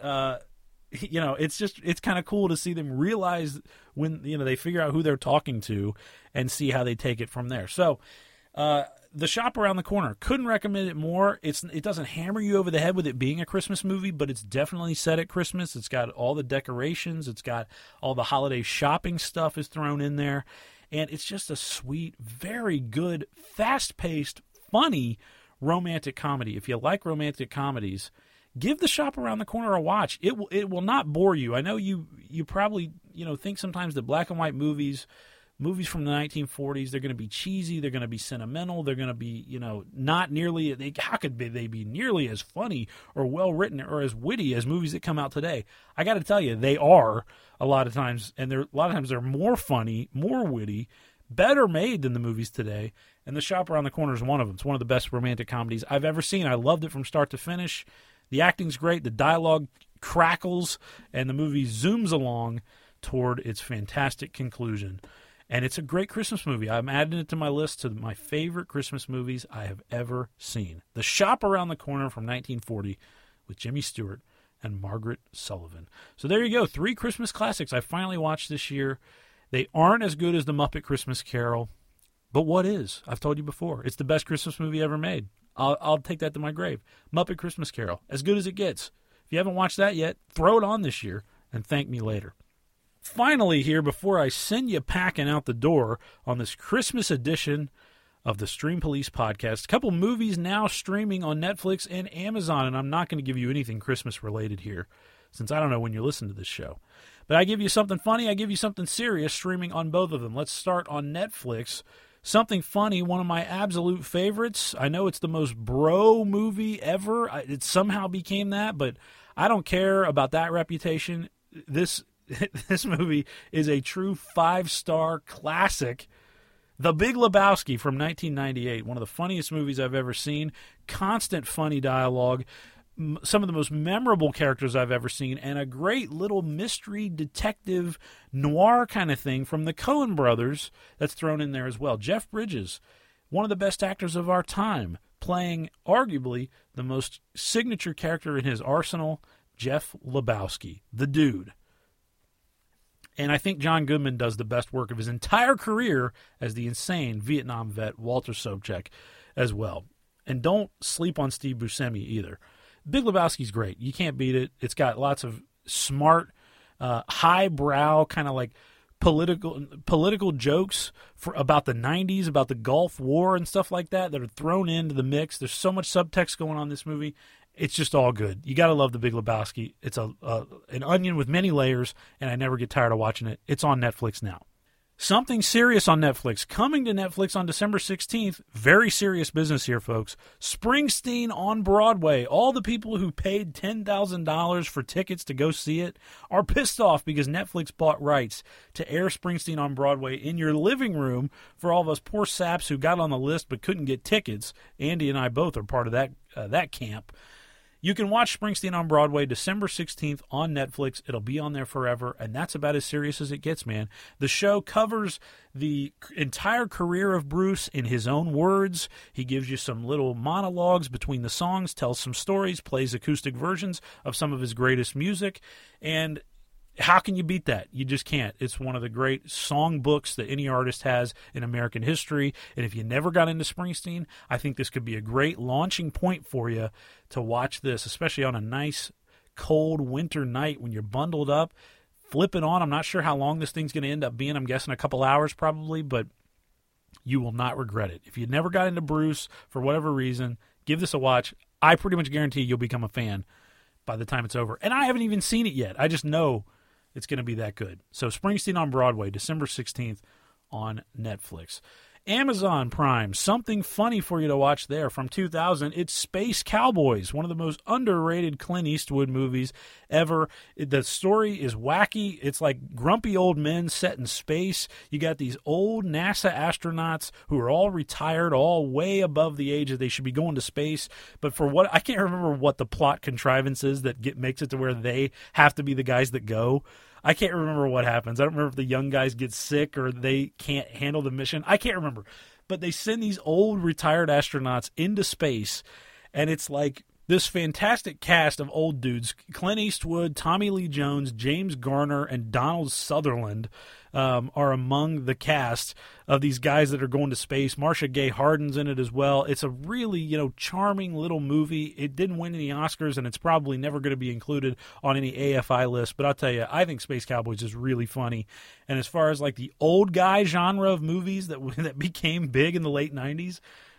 Speaker 4: it's kind of cool to see them realize when they figure out who they're talking to and see how they take it from there. So The Shop Around the Corner, couldn't recommend it more. It doesn't hammer you over the head with it being a Christmas movie, but it's definitely set at Christmas. It's got all the decorations, it's got all the holiday shopping stuff is thrown in there, and it's just a sweet, very good, fast-paced, funny romantic comedy. If you like romantic comedies, give The Shop Around the Corner a watch. It will not bore you. I know you probably think sometimes that black and white movies from the 1940s, they're going to be cheesy, they're going to be sentimental, they're going to be not nearly. How could they be nearly as funny or well written or as witty as movies that come out today? I got to tell you, they are a lot of times, and a lot of times they're more funny, more witty, better made than the movies today. And The Shop Around the Corner is one of them. It's one of the best romantic comedies I've ever seen. I loved it from start to finish. The acting's great, the dialogue crackles, and the movie zooms along toward its fantastic conclusion. And it's a great Christmas movie. I'm adding it to my list to my favorite Christmas movies I have ever seen. The Shop Around the Corner from 1940 with Jimmy Stewart and Margaret Sullivan. So there you go, 3 Christmas classics I finally watched this year. They aren't as good as The Muppet Christmas Carol, but what is? I've told you before, it's the best Christmas movie ever made. I'll take that to my grave. Muppet Christmas Carol, as good as it gets. If you haven't watched that yet, throw it on this year and thank me later. Finally here, before I send you packing out the door on this Christmas edition of the Stream Police podcast, a couple movies now streaming on Netflix and Amazon, and I'm not going to give you anything Christmas related here, since I don't know when you listen to this show. But I give you something funny, I give you something serious streaming on both of them. Let's start on Netflix. Something funny, one of my absolute favorites. I know it's the most bro movie ever. It somehow became that, but I don't care about that reputation. This movie is a true 5-star classic. The Big Lebowski from 1998, one of the funniest movies I've ever seen. Constant funny dialogue, some of the most memorable characters I've ever seen, and a great little mystery detective noir kind of thing from the Coen brothers that's thrown in there as well. Jeff Bridges, one of the best actors of our time, playing arguably the most signature character in his arsenal, Jeff Lebowski, the dude. And I think John Goodman does the best work of his entire career as the insane Vietnam vet Walter Sobchak as well. And don't sleep on Steve Buscemi either. Big Lebowski's great. You can't beat it. It's got lots of smart, highbrow, kind of like political jokes about the 90s, about the Gulf War and stuff like that are thrown into the mix. There's so much subtext going on in this movie. It's just all good. You got to love The Big Lebowski. It's an onion with many layers, and I never get tired of watching it. It's on Netflix now. Something serious on Netflix. Coming to Netflix on December 16th. Very serious business here, folks. Springsteen on Broadway. All the people who paid $10,000 for tickets to go see it are pissed off because Netflix bought rights to air Springsteen on Broadway in your living room for all of us poor saps who got on the list but couldn't get tickets. Andy and I both are part of that camp. You can watch Springsteen on Broadway December 16th on Netflix. It'll be on there forever, and that's about as serious as it gets, man. The show covers the entire career of Bruce in his own words. He gives you some little monologues between the songs, tells some stories, plays acoustic versions of some of his greatest music, and how can you beat that? You just can't. It's one of the great song books that any artist has in American history. And if you never got into Springsteen, I think this could be a great launching point for you to watch this, especially on a nice, cold winter night when you're bundled up. Flip it on. I'm not sure how long this thing's going to end up being. I'm guessing a couple hours probably, but you will not regret it. If you never got into Bruce for whatever reason, give this a watch. I pretty much guarantee you'll become a fan by the time it's over. And I haven't even seen it yet. I just know it's going to be that good. So Springsteen on Broadway, December 16th on Netflix. Amazon Prime, something funny for you to watch there from 2000. It's Space Cowboys, one of the most underrated Clint Eastwood movies ever. The story is wacky. It's like grumpy old men set in space. You got these old NASA astronauts who are all retired, all way above the age that they should be going to space. But for what I can't remember what the plot contrivance is that makes it to where they have to be the guys that go. I can't remember what happens. I don't remember if the young guys get sick or they can't handle the mission. I can't remember. But they send these old retired astronauts into space, and it's like this fantastic cast of old dudes. Clint Eastwood, Tommy Lee Jones, James Garner, and Donald Sutherland are among the cast of these guys that are going to space. Marcia Gay Harden's in it as well. It's a really, charming little movie. It didn't win any Oscars, and it's probably never going to be included on any AFI list. But I'll tell you, I think Space Cowboys is really funny. And as far as like the old guy genre of movies that became big in the late 90s,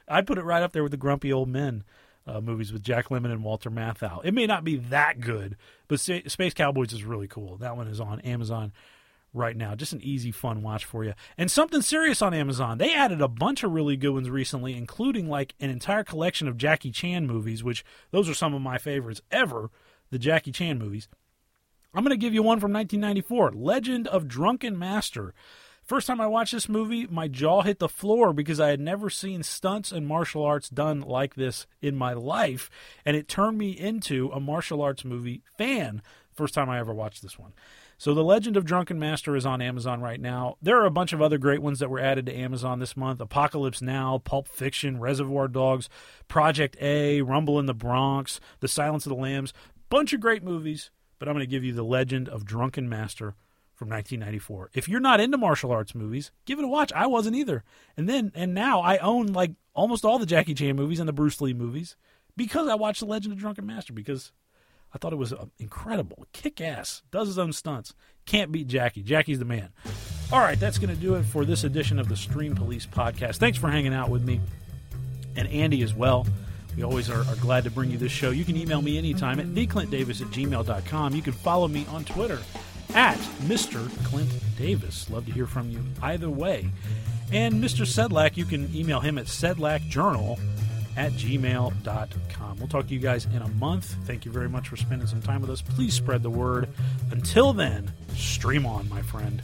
Speaker 4: I'd put it right up there with the Grumpy Old Men movies with Jack Lemmon and Walter Matthau. It may not be that good, but Space Cowboys is really cool. That one is on Amazon right now. Just an easy, fun watch for you. And Something Serious on Amazon. They added a bunch of really good ones recently, including like an entire collection of Jackie Chan movies, which those are some of my favorites ever, the Jackie Chan movies. I'm going to give you one from 1994, Legend of Drunken Master. First time I watched this movie, my jaw hit the floor because I had never seen stunts and martial arts done like this in my life, and it turned me into a martial arts movie fan first time I ever watched this one. So The Legend of Drunken Master is on Amazon right now. There are a bunch of other great ones that were added to Amazon this month. Apocalypse Now, Pulp Fiction, Reservoir Dogs, Project A, Rumble in the Bronx, The Silence of the Lambs. Bunch of great movies, but I'm going to give you The Legend of Drunken Master from 1994. If you're not into martial arts movies, give it a watch. I wasn't either. And now I own like almost all the Jackie Chan movies and the Bruce Lee movies because I watched The Legend of Drunken Master, because I thought it was incredible. Kick-ass. Does his own stunts. Can't beat Jackie. Jackie's the man. All right, that's going to do it for this edition of the Stream Police podcast. Thanks for hanging out with me, and Andy as well. We always are glad to bring you this show. You can email me anytime at theclintdavis@gmail.com. You can follow me on Twitter at Mr. Clint Davis. Love to hear from you either way. And Mr. Sedlak, you can email him at sedlakjournal@gmail.com. We'll talk to you guys in a month. Thank you very much for spending some time with us. Please spread the word. Until then, stream on, my friend.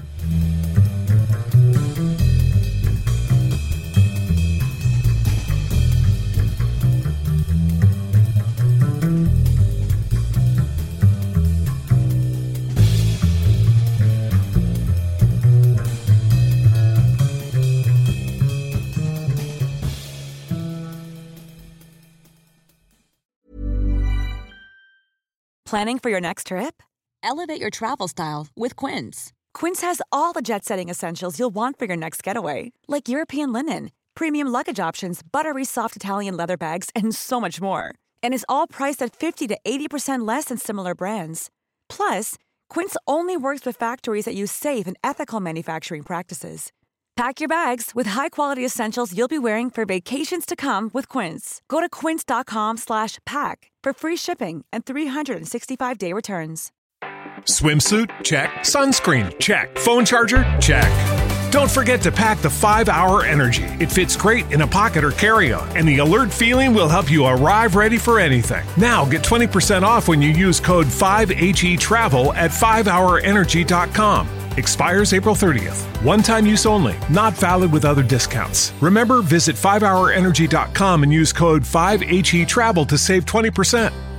Speaker 8: Planning for your next trip? Elevate your travel style with Quince. Quince has all the jet-setting essentials you'll want for your next getaway, like European linen, premium luggage options, buttery soft Italian leather bags, and so much more. And is all priced at 50 to 80% less than similar brands. Plus, Quince only works with factories that use safe and ethical manufacturing practices. Pack your bags with high-quality essentials you'll be wearing for vacations to come with Quince. Go to quince.com/pack for free shipping and 365-day returns.
Speaker 9: Swimsuit? Check. Sunscreen? Check. Phone charger? Check. Don't forget to pack the 5-Hour Energy. It fits great in a pocket or carry-on, and the alert feeling will help you arrive ready for anything. Now get 20% off when you use code 5HETRAVEL at 5hourenergy.com. Expires April 30th. One-time use only. Not valid with other discounts. Remember, visit 5hourenergy.com and use code 5HETRAVEL to save 20%.